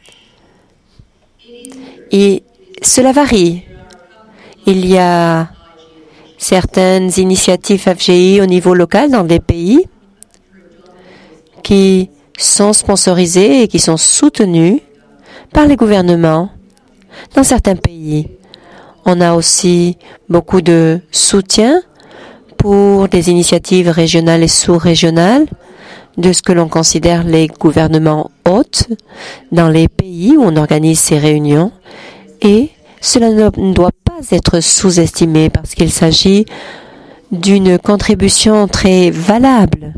Et cela varie. Il y a certaines initiatives F G I au niveau local dans des pays qui sont sponsorisées et qui sont soutenues par les gouvernements. Dans certains pays, on a aussi beaucoup de soutien pour des initiatives régionales et sous-régionales de ce que l'on considère les gouvernements hôtes dans les pays où on organise ces réunions. Et cela ne doit pas être sous-estimé parce qu'il s'agit d'une contribution très valable.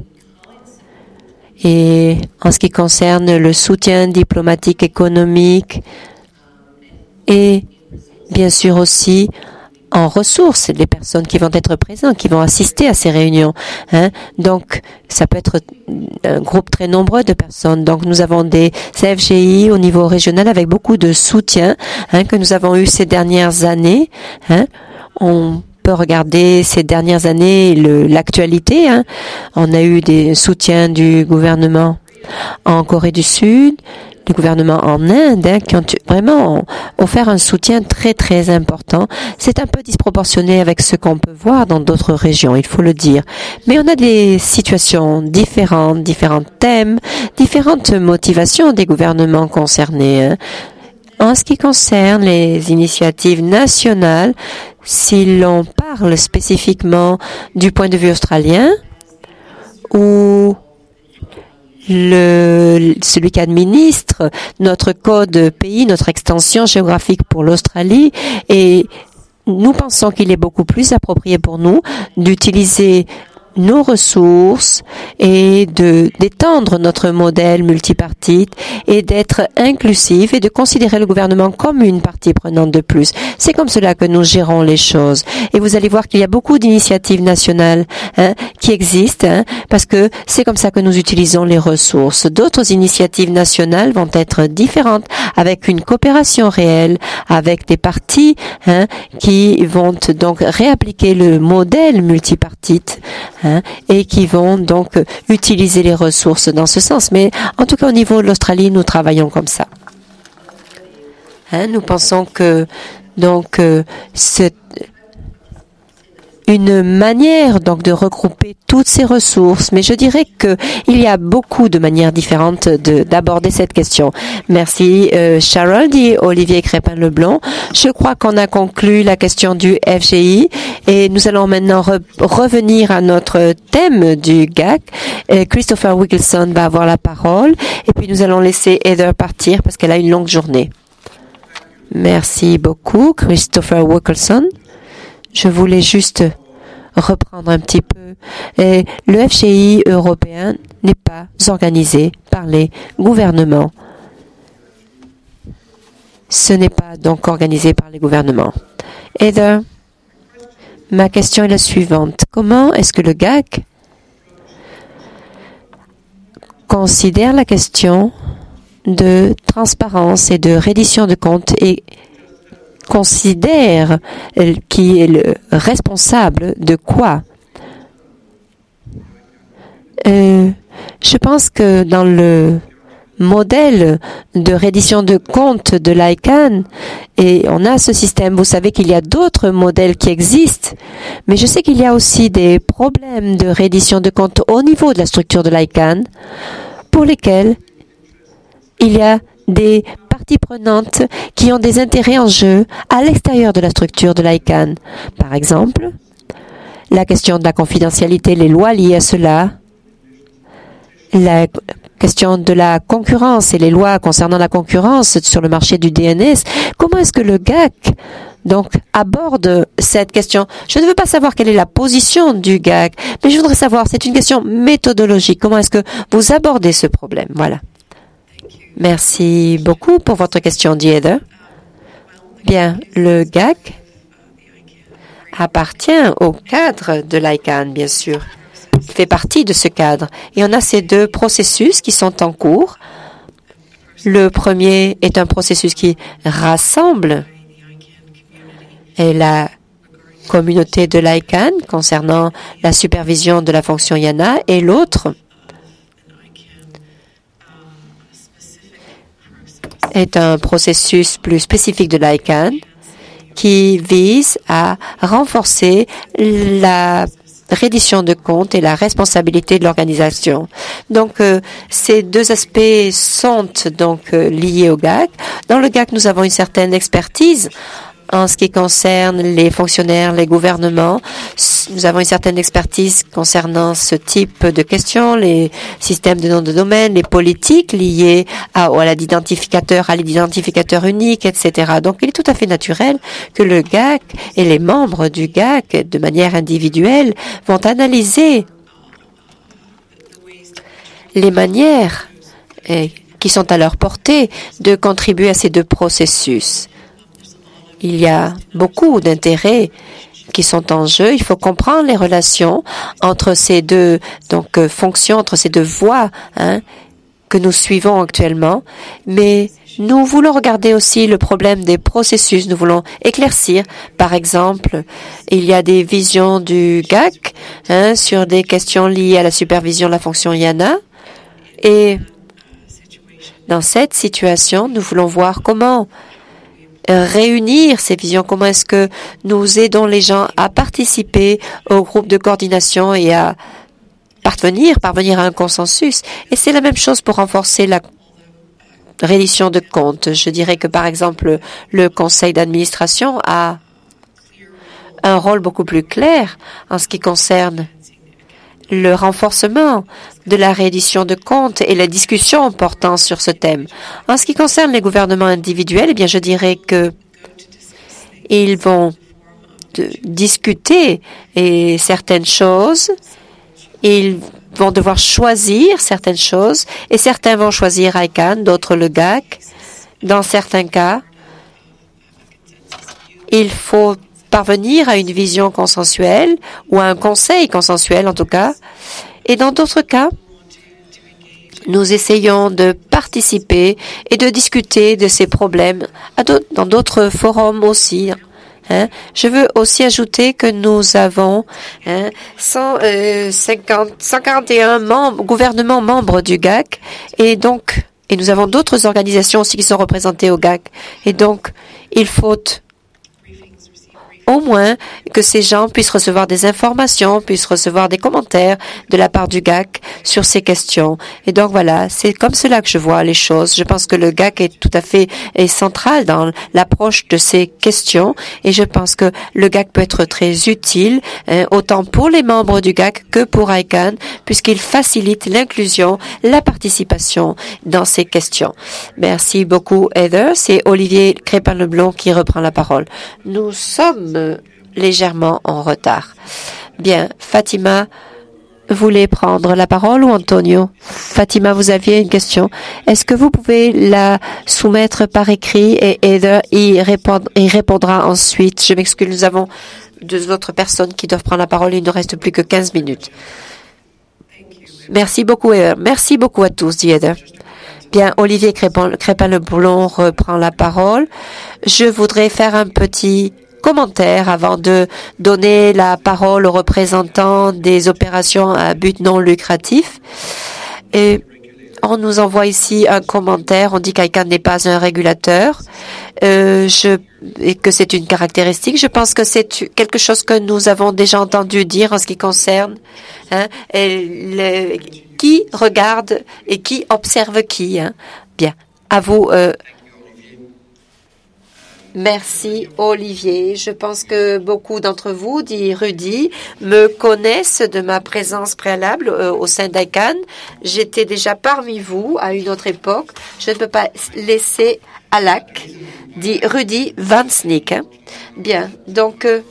Et en ce qui concerne le soutien diplomatique, économique, et bien sûr aussi en ressources, les personnes qui vont être présentes, qui vont assister à ces réunions. Hein. Donc, ça peut être un groupe très nombreux de personnes. Donc, nous avons des F G I au niveau régional avec beaucoup de soutien hein, que nous avons eu ces dernières années. Hein. On peut regarder ces dernières années le, l'actualité. Hein. On a eu des soutiens du gouvernement en Corée du Sud, du gouvernement en Inde, hein, qui ont vraiment offert un soutien très, très important. C'est un peu disproportionné avec ce qu'on peut voir dans d'autres régions, il faut le dire. Mais on a des situations différentes, différents thèmes, différentes motivations des gouvernements concernés. Hein. En ce qui concerne les initiatives nationales, si l'on parle spécifiquement du point de vue australien, ou Le, celui qui administre notre code pays, notre extension géographique pour l'Australie, et nous pensons qu'il est beaucoup plus approprié pour nous d'utiliser nos ressources et de d'étendre notre modèle multipartite et d'être inclusif et de considérer le gouvernement comme une partie prenante de plus. C'est comme cela que nous gérons les choses. Et vous allez voir qu'il y a beaucoup d'initiatives nationales hein, qui existent hein, parce que c'est comme ça que nous utilisons les ressources. D'autres initiatives nationales vont être différentes avec une coopération réelle avec des partis hein, qui vont donc réappliquer le modèle multipartite Hein, et qui vont donc euh, utiliser les ressources dans ce sens. Mais en tout cas, au niveau de l'Australie, nous travaillons comme ça. Hein, nous pensons que donc euh, c'est une manière donc de regrouper toutes ces ressources, mais je dirais que il y a beaucoup de manières différentes de d'aborder cette question. Merci euh, Cheryl, dit Olivier Crépin-Leblond. Je crois qu'on a conclu la question du F G I et nous allons maintenant re revenir à notre thème du G A C. Euh, Christopher Wiggleston va avoir la parole et puis nous allons laisser Heather partir parce qu'elle a une longue journée. Merci beaucoup Christopher Wiggleston. Je voulais juste reprendre un petit peu. Et le F G I européen n'est pas organisé par les gouvernements. Ce n'est pas donc organisé par les gouvernements. Heather, ma question est la suivante. Comment est-ce que le G A C considère la question de transparence et de reddition de comptes et considère qui est le responsable de quoi? Euh, je pense que dans le modèle de reddition de comptes de l'I C A N, et on a ce système, vous savez qu'il y a d'autres modèles qui existent, mais je sais qu'il y a aussi des problèmes de reddition de comptes au niveau de la structure de l'I C A N pour lesquels il y a des parties prenantes qui ont des intérêts en jeu à l'extérieur de la structure de l'I C A N. Par exemple, la question de la confidentialité, les lois liées à cela, la question de la concurrence et les lois concernant la concurrence sur le marché du D N S. Comment est-ce que le G A C donc aborde cette question? Je ne veux pas savoir quelle est la position du G A C, mais je voudrais savoir, c'est une question méthodologique. Comment est-ce que vous abordez ce problème? Voilà. Merci beaucoup pour votre question, Heather. Bien, le G A C appartient au cadre de l'I C A N, bien sûr. Il fait partie de ce cadre. Et on a ces deux processus qui sont en cours. Le premier est un processus qui rassemble la communauté de l'I C A N concernant la supervision de la fonction I A N A, et l'autre est un processus plus spécifique de l'I C A N qui vise à renforcer la reddition de comptes et la responsabilité de l'organisation. Donc, euh, ces deux aspects sont donc euh, liés au G A C. Dans le G A C, nous avons une certaine expertise en ce qui concerne les fonctionnaires, les gouvernements. Nous avons une certaine expertise concernant ce type de questions, les systèmes de nom de domaine, les politiques liées à, à l'identificateur, à l'identificateur unique, et cetera. Donc, il est tout à fait naturel que le G A C et les membres du G A C, de manière individuelle, vont analyser les manières eh, qui sont à leur portée de contribuer à ces deux processus. Il y a beaucoup d'intérêts qui sont en jeu. Il faut comprendre les relations entre ces deux donc euh, fonctions, entre ces deux voies hein, que nous suivons actuellement. Mais nous voulons regarder aussi le problème des processus. Nous voulons éclaircir, par exemple, il y a des visions du G A C hein, sur des questions liées à la supervision de la fonction I A N A. Et dans cette situation, nous voulons voir comment réunir ces visions, comment est-ce que nous aidons les gens à participer au groupe de coordination et à parvenir, parvenir à un consensus. Et c'est la même chose pour renforcer la reddition de comptes. Je dirais que, par exemple, le conseil d'administration a un rôle beaucoup plus clair en ce qui concerne le renforcement de la reddition de comptes et la discussion portant sur ce thème. En ce qui concerne les gouvernements individuels, eh bien, je dirais que ils vont discuter et certaines choses Ils vont devoir choisir certaines choses et certains vont choisir I C A N, d'autres le G A C. Dans certains cas, il faut parvenir à une vision consensuelle ou à un conseil consensuel en tout cas. Et dans d'autres cas, nous essayons de participer et de discuter de ces problèmes à d'autres, dans d'autres forums aussi. Hein. Je veux aussi ajouter que nous avons hein, cent cinquante, cent quarante et un membres, gouvernements membres du G A C et donc et nous avons d'autres organisations aussi qui sont représentées au G A C. Et donc, il faut au moins que ces gens puissent recevoir des informations, puissent recevoir des commentaires de la part du G A C sur ces questions. Et donc voilà, c'est comme cela que je vois les choses. Je pense que le G A C est tout à fait est central dans l'approche de ces questions et je pense que le G A C peut être très utile hein, autant pour les membres du G A C que pour I C A N puisqu'il facilite l'inclusion, la participation dans ces questions. Merci beaucoup Heather. C'est Olivier Crépin-Leblond qui reprend la parole. Nous sommes légèrement en retard. Bien, Fatima voulait prendre la parole ou Antonio? Fatima, vous aviez une question. Est-ce que vous pouvez la soumettre par écrit et Heather y, répondre, y répondra ensuite? Je m'excuse, nous avons deux autres personnes qui doivent prendre la parole. Il ne reste plus que quinze minutes. Merci beaucoup, Heather. Merci beaucoup à tous, dit Heather. Bien, Olivier Crépin-Leblond reprend la parole. Je voudrais faire un petit commentaire avant de donner la parole aux représentants des opérations à but non lucratif. Et on nous envoie ici un commentaire. On dit qu'I C A N n'est pas un régulateur euh, je, et que c'est une caractéristique. Je pense que c'est quelque chose que nous avons déjà entendu dire en ce qui concerne hein, et le, qui regarde et qui observe qui. Hein. Bien, à vous. Euh, Merci, Olivier. Je pense que beaucoup d'entre vous, dit Rudy, me connaissent de ma présence préalable euh, au sein d'I C A N. J'étais déjà parmi vous à une autre époque. Je ne peux pas laisser Alak, dit Rudy Van Sneek. Hein. Bien, donc... Euh,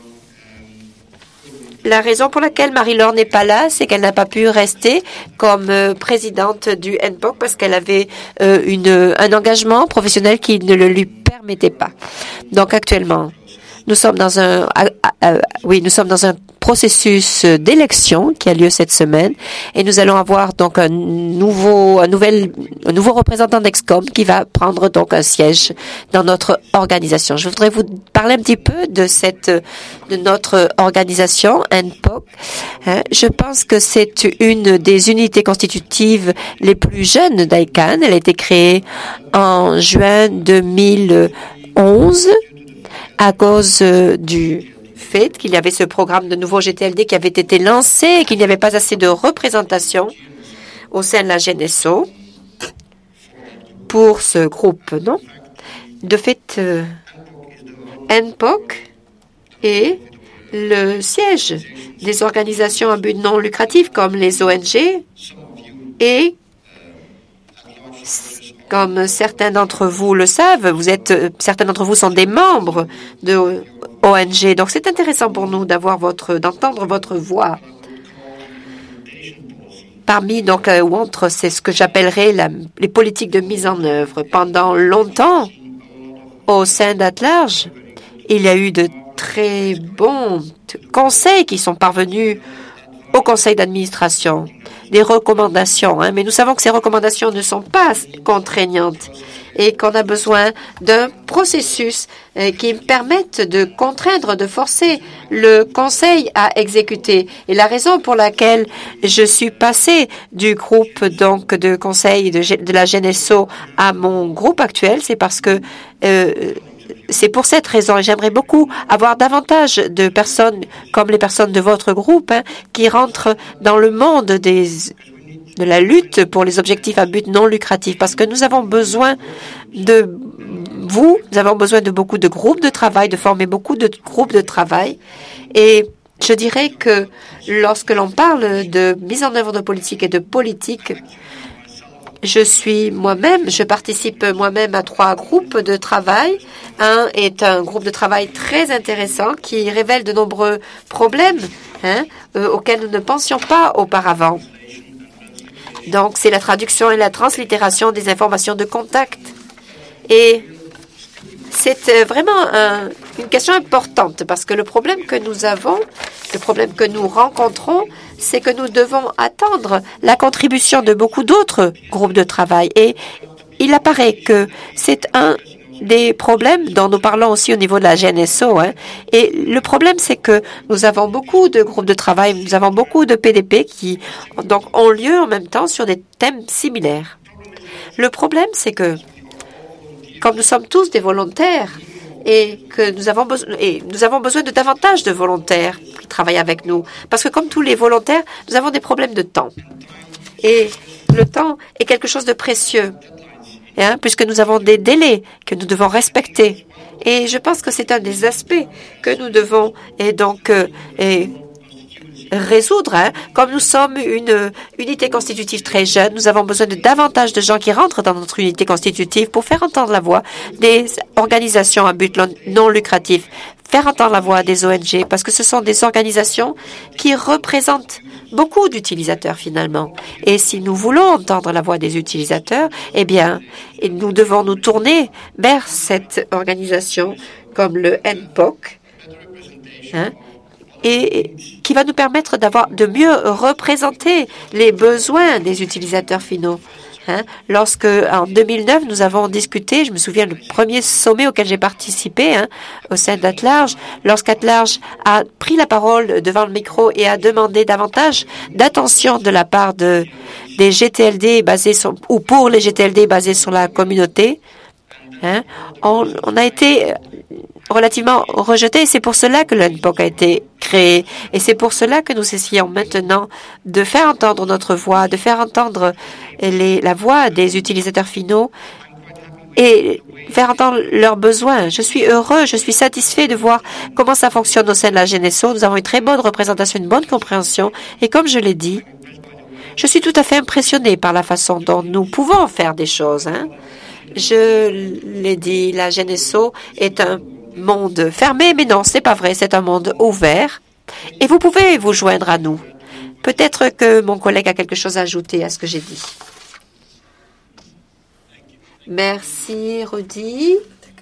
La raison pour laquelle Marie-Laure n'est pas là, c'est qu'elle n'a pas pu rester comme euh, présidente du N P O C parce qu'elle avait euh, une, un engagement professionnel qui ne le lui permettait pas. Donc actuellement, nous sommes dans un, euh, euh, oui, nous sommes dans un processus d'élection qui a lieu cette semaine et nous allons avoir donc un nouveau, un nouvel, un nouveau représentant d'Excom qui va prendre donc un siège dans notre organisation. Je voudrais vous parler un petit peu de cette, de notre organisation N P O C. Hein, je pense que c'est une des unités constitutives les plus jeunes d'I C A N. Elle a été créée en juin deux mille onze à cause du fait qu'il y avait ce programme de nouveau G T L D qui avait été lancé et qu'il n'y avait pas assez de représentation au sein de la G N S O pour ce groupe, non? De fait, euh, N P O C est le siège des organisations à but non lucratif comme les O N G et comme certains d'entre vous le savent, vous êtes, certains d'entre vous sont des membres de O N G. Donc, c'est intéressant pour nous d'avoir votre, d'entendre votre voix. Parmi, donc, euh, ou entre, c'est ce que j'appellerais la, les politiques de mise en œuvre. Pendant longtemps, au sein d'At-Large, il y a eu de très bons conseils qui sont parvenus au conseil d'administration. Des recommandations, hein, mais nous savons que ces recommandations ne sont pas contraignantes et qu'on a besoin d'un processus euh, qui permette de contraindre, de forcer le Conseil à exécuter. Et la raison pour laquelle je suis passée du groupe donc de Conseil de, de la G N S O à mon groupe actuel, c'est parce que euh, c'est pour cette raison, et j'aimerais beaucoup avoir davantage de personnes comme les personnes de votre groupe hein, qui rentrent dans le monde des, de la lutte pour les objectifs à but non lucratif, parce que nous avons besoin de vous, nous avons besoin de beaucoup de groupes de travail, de former beaucoup de groupes de travail, et je dirais que lorsque l'on parle de mise en œuvre de politique et de politique, Je suis moi-même, je participe moi-même à trois groupes de travail. Un est un groupe de travail très intéressant qui révèle de nombreux problèmes hein, euh, auxquels nous ne pensions pas auparavant. Donc, c'est la traduction et la translittération des informations de contact. Et c'est vraiment un, une question importante parce que le problème que nous avons, le problème que nous rencontrons, c'est que nous devons attendre la contribution de beaucoup d'autres groupes de travail. Et il apparaît que c'est un des problèmes dont nous parlons aussi au niveau de la G N S O. Hein. Et le problème, c'est que nous avons beaucoup de groupes de travail, nous avons beaucoup de P D P qui donc, ont lieu en même temps sur des thèmes similaires. Le problème, c'est que comme nous sommes tous des volontaires et que nous avons, besoin, et nous avons besoin de davantage de volontaires qui travaillent avec nous, parce que comme tous les volontaires, nous avons des problèmes de temps. Et le temps est quelque chose de précieux. Hein, puisque nous avons des délais que nous devons respecter. Et je pense que c'est un des aspects que nous devons et donc euh, et résoudre. Hein. Comme nous sommes une unité constitutive très jeune, nous avons besoin de davantage de gens qui rentrent dans notre unité constitutive pour faire entendre la voix des organisations à but non lucratif, faire entendre la voix des O N G, parce que ce sont des organisations qui représentent beaucoup d'utilisateurs finalement. Et si nous voulons entendre la voix des utilisateurs, eh bien, nous devons nous tourner vers cette organisation comme le N P O C, hein, et qui va nous permettre d'avoir de mieux représenter les besoins des utilisateurs finaux. Hein, lorsque, en deux mille neuf, nous avons discuté, je me souviens, le premier sommet auquel j'ai participé hein, au sein d'At-Large, lorsqu'At-Large a pris la parole devant le micro et a demandé davantage d'attention de la part de, des G T L D basés sur, ou pour les G T L D basés sur la communauté, hein, on, on a été relativement rejeté. C'est pour cela que le N P O C a été créé. Et c'est pour cela que nous essayons maintenant de faire entendre notre voix, de faire entendre les, la voix des utilisateurs finaux et faire entendre leurs besoins. Je suis heureux, je suis satisfait de voir comment ça fonctionne au sein de la G N S O. Nous avons une très bonne représentation, une bonne compréhension. Et comme je l'ai dit, je suis tout à fait impressionné par la façon dont nous pouvons faire des choses. Hein. Je l'ai dit, la G N S O est un monde fermé, mais non, c'est pas vrai, c'est un monde ouvert. Et vous pouvez vous joindre à nous. Peut-être que mon collègue a quelque chose à ajouter à ce que j'ai dit. Merci, Rudy.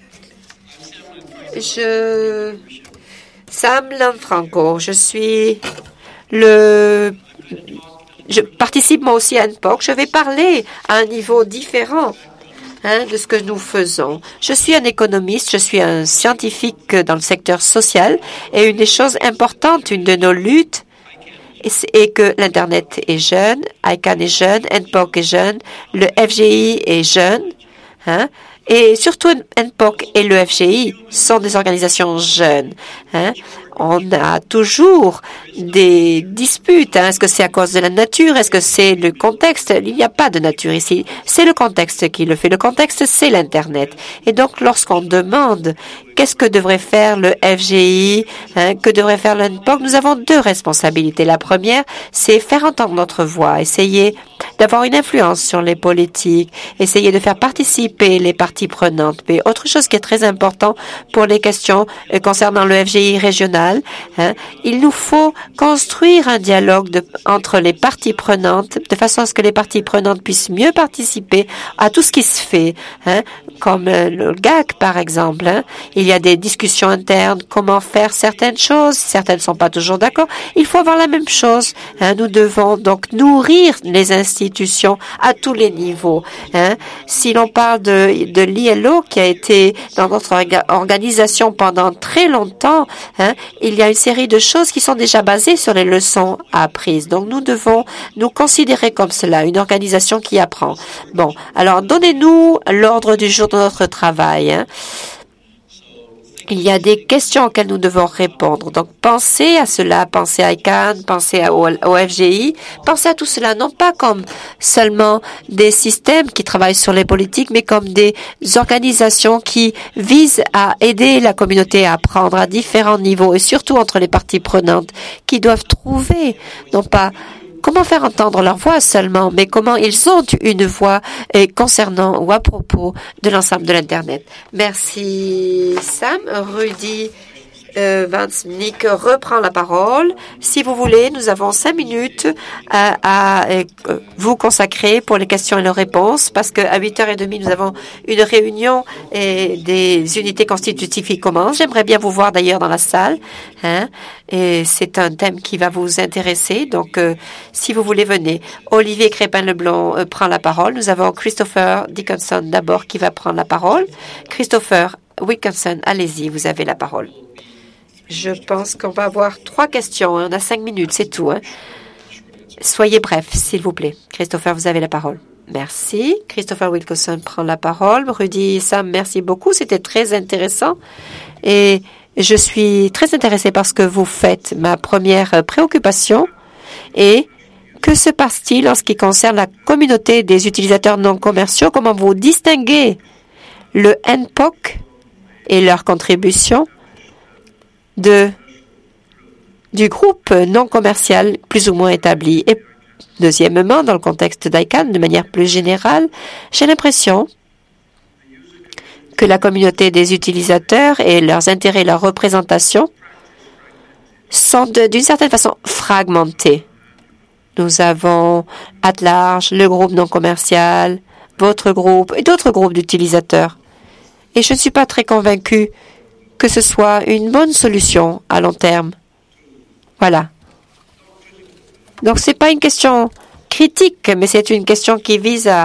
Je... Sam Lanfranco, je suis le... Je participe moi aussi à N P O C. Je vais parler à un niveau différent. Hein, de ce que nous faisons. Je suis un économiste, je suis un scientifique dans le secteur social et une des choses importantes, une de nos luttes, est que l'Internet est jeune, I C A N est jeune, N P O C est jeune, le F G I est jeune, hein, et surtout N P O C et le F G I sont des organisations jeunes. Hein. On a toujours des disputes. Hein. Est-ce que c'est à cause de la nature? Est-ce que c'est le contexte? Il n'y a pas de nature ici. C'est le contexte qui le fait. Le contexte, c'est l'Internet. Et donc, lorsqu'on demande qu'est-ce que devrait faire le F G I, hein, que devrait faire le N P O C, nous avons deux responsabilités. La première, c'est faire entendre notre voix, essayer d'avoir une influence sur les politiques, essayer de faire participer les parties prenantes. Mais autre chose qui est très important pour les questions euh, concernant le F G I régional, hein, il nous faut construire un dialogue de, entre les parties prenantes de façon à ce que les parties prenantes puissent mieux participer à tout ce qui se fait, hein, comme euh, le G A C par exemple. Hein. Il y a des discussions internes, comment faire certaines choses, certaines ne sont pas toujours d'accord. Il faut avoir la même chose. Hein. Nous devons donc nourrir les institutions à tous les niveaux. Hein. Si l'on parle de, de l'I L O qui a été dans notre orga organisation pendant très longtemps, hein, il y a une série de choses qui sont déjà basées sur les leçons apprises. Donc nous devons nous considérer comme cela, une organisation qui apprend. Bon, alors donnez-nous l'ordre du jour de notre travail. Hein. Il y a des questions auxquelles nous devons répondre. Donc, pensez à cela, pensez à I C A N, pensez au, au F G I, pensez à tout cela, non pas comme seulement des systèmes qui travaillent sur les politiques, mais comme des organisations qui visent à aider la communauté à apprendre à différents niveaux et surtout entre les parties prenantes qui doivent trouver, non pas comment faire entendre leur voix seulement, mais comment ils ont une voix eh, concernant ou à propos de l'ensemble de l'Internet. Merci Sam. Rudy euh, Vance Nick reprend la parole. Si vous voulez, nous avons cinq minutes à, à, à vous consacrer pour les questions et leurs réponses, parce qu'à huit heures trente, nous avons une réunion et des unités constitutives qui commencent. J'aimerais bien vous voir d'ailleurs dans la salle. Hein, et c'est un thème qui va vous intéresser. Donc, euh, si vous voulez, venez. Olivier Crépin-Leblond euh, prend la parole. Nous avons Christopher Dickinson d'abord qui va prendre la parole. Christopher Dickinson, allez-y, vous avez la parole. Je pense qu'on va avoir trois questions. Hein. On a cinq minutes, c'est tout. Hein. Soyez bref, s'il vous plaît. Christopher, vous avez la parole. Merci. Christopher Wilkinson prend la parole. Rudy, Sam, merci beaucoup. C'était très intéressant. Et je suis très intéressée par ce que vous faites. Ma première préoccupation est que se passe-t-il en ce qui concerne la communauté des utilisateurs non commerciaux? Comment vous distinguez le N P O C et leur contribution de, du groupe non commercial plus ou moins établi? Et deuxièmement, dans le contexte d'I C A N, de manière plus générale, j'ai l'impression que la communauté des utilisateurs et leurs intérêts et leurs représentations sont d'une certaine façon fragmentés. Nous avons at large le groupe non commercial, votre groupe et d'autres groupes d'utilisateurs. Et je ne suis pas très convaincue que ce soit une bonne solution à long terme. Voilà. Donc, ce n'est pas une question critique, mais c'est une question qui vise à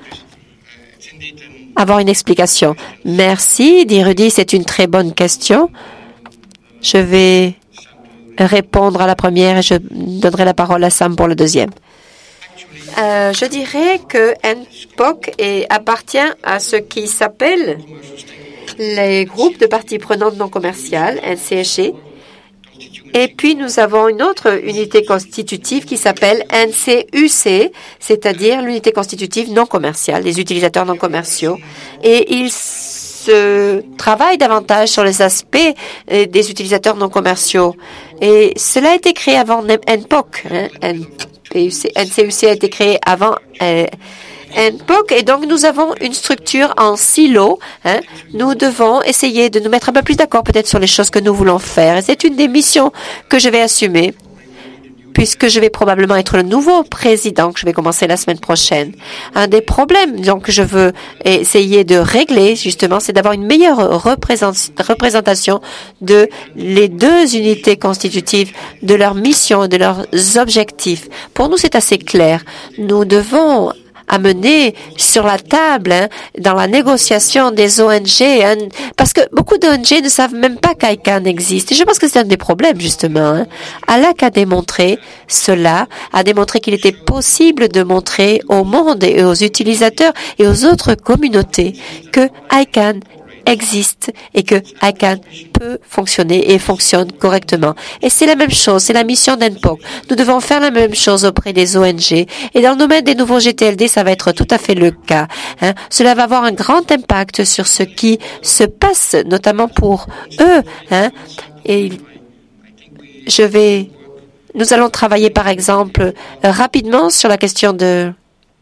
avoir une explication. Merci, dit Rudy, c'est une très bonne question. Je vais répondre à la première et je donnerai la parole à Sam pour le deuxième. Euh, je dirais que N P O C est, appartient à ce qui s'appelle les groupes de parties prenantes non commerciales, N C H C. Et puis, nous avons une autre unité constitutive qui s'appelle N C U C, c'est-à-dire l'unité constitutive non commerciale, des utilisateurs non commerciaux. Et ils se travaillent davantage sur les aspects des utilisateurs non commerciaux. Et cela a été créé avant N P O C. Hein, N C U C a été créé avant euh, N P O C, et donc nous avons une structure en silo. Hein. Nous devons essayer de nous mettre un peu plus d'accord peut-être sur les choses que nous voulons faire. Et c'est une des missions que je vais assumer, puisque je vais probablement être le nouveau président que je vais commencer la semaine prochaine. Un des problèmes donc, que je veux essayer de régler, justement, c'est d'avoir une meilleure représentation de les deux unités constitutives, de leurs missions, de leurs objectifs. Pour nous, c'est assez clair. Nous devons amener sur la table, hein, dans la négociation des O N G, hein, parce que beaucoup d'O N G ne savent même pas qu'I C A N existe. Et je pense que c'est un des problèmes, justement. Hein. Alak a démontré cela, a démontré qu'il était possible de montrer au monde et aux utilisateurs et aux autres communautés que I C A N existe et que I C A N peut fonctionner et fonctionne correctement. Et c'est la même chose, c'est la mission d'N P O C. Nous devons faire la même chose auprès des O N G. Et dans le domaine des nouveaux G T L D, ça va être tout à fait le cas. Hein. Cela va avoir un grand impact sur ce qui se passe, notamment pour eux. Hein. Et je vais... Nous allons travailler, par exemple, euh, rapidement sur la question de...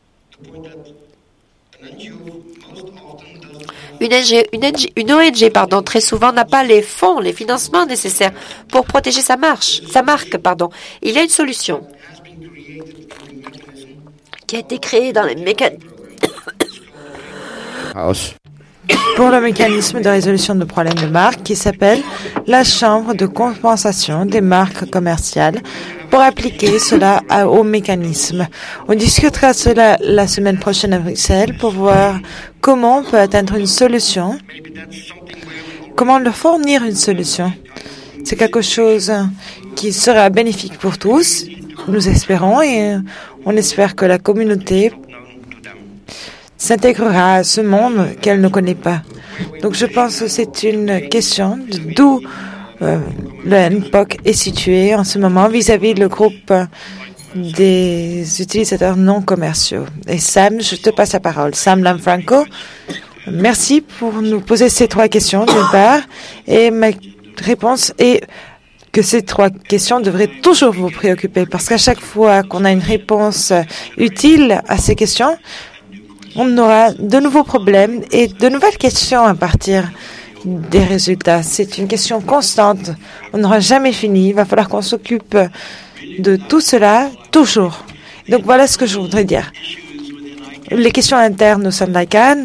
Une, N G, une, N G, une O N G, pardon, très souvent n'a pas les fonds, les financements nécessaires pour protéger sa marche, sa marque, pardon. Il y a une solution qui a été créée dans les mécanismes pour le mécanisme de résolution de problèmes de marque qui s'appelle la Chambre de compensation des marques commerciales pour appliquer cela à, au mécanisme. On discutera cela la semaine prochaine à Bruxelles pour voir comment on peut atteindre une solution, comment leur fournir une solution. C'est quelque chose qui sera bénéfique pour tous, nous espérons, et on espère que la communauté s'intégrera à ce monde qu'elle ne connaît pas. Donc je pense que c'est une question d'où euh, le N P O C est situé en ce moment vis-à-vis le groupe des utilisateurs non commerciaux. Et Sam, je te passe la parole. Sam Lanfranco, merci pour nous poser ces trois questions d'une part. Et ma réponse est que ces trois questions devraient toujours vous préoccuper parce qu'à chaque fois qu'on a une réponse utile à ces questions, on aura de nouveaux problèmes et de nouvelles questions à partir des résultats. C'est une question constante. On n'aura jamais fini. Il va falloir qu'on s'occupe de tout cela toujours. Donc voilà ce que je voudrais dire. Les questions internes au sein de l'I C A N,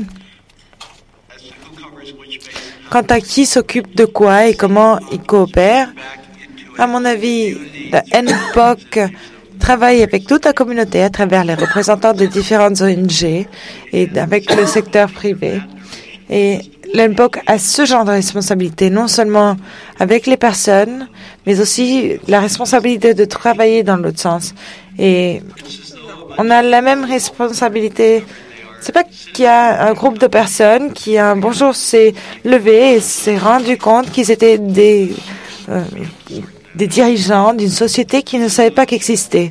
quant à qui s'occupe de quoi et comment ils coopèrent, à mon avis, la N P O C travaille avec toute la communauté à travers les représentants de différentes O N G et avec le secteur privé. Et l'N P O C a ce genre de responsabilité, non seulement avec les personnes, mais aussi la responsabilité de travailler dans l'autre sens. Et on a la même responsabilité. C'est pas qu'il y a un groupe de personnes qui un bonjour s'est levé et s'est rendu compte qu'ils étaient des euh, des dirigeants d'une société qui ne savait pas qu'existait.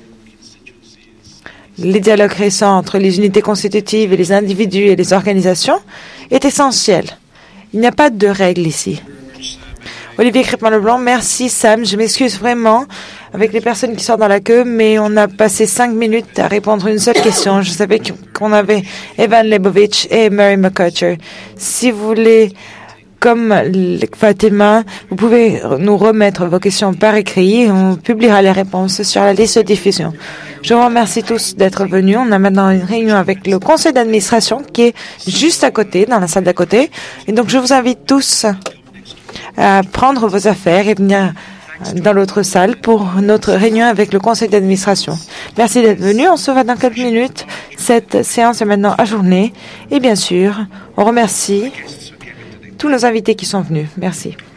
Les dialogues récents entre les unités constitutives et les individus et les organisations est essentiel. Il n'y a pas de règles ici. Olivier Crépin-Leblanc, merci Sam. Je m'excuse vraiment avec les personnes qui sont dans la queue, mais on a passé cinq minutes à répondre à une seule question. Je savais qu'on avait Evan Lebovitch et Mary McArthur. Si vous voulez, comme Fatima, vous pouvez nous remettre vos questions par écrit et on publiera les réponses sur la liste de diffusion. Je vous remercie tous d'être venus. On a maintenant une réunion avec le conseil d'administration qui est juste à côté, dans la salle d'à côté. Et donc, je vous invite tous à prendre vos affaires et venir dans l'autre salle pour notre réunion avec le conseil d'administration. Merci d'être venus. On se voit dans quelques minutes. Cette séance est maintenant ajournée. Et bien sûr, on remercie tous nos invités qui sont venus. Merci.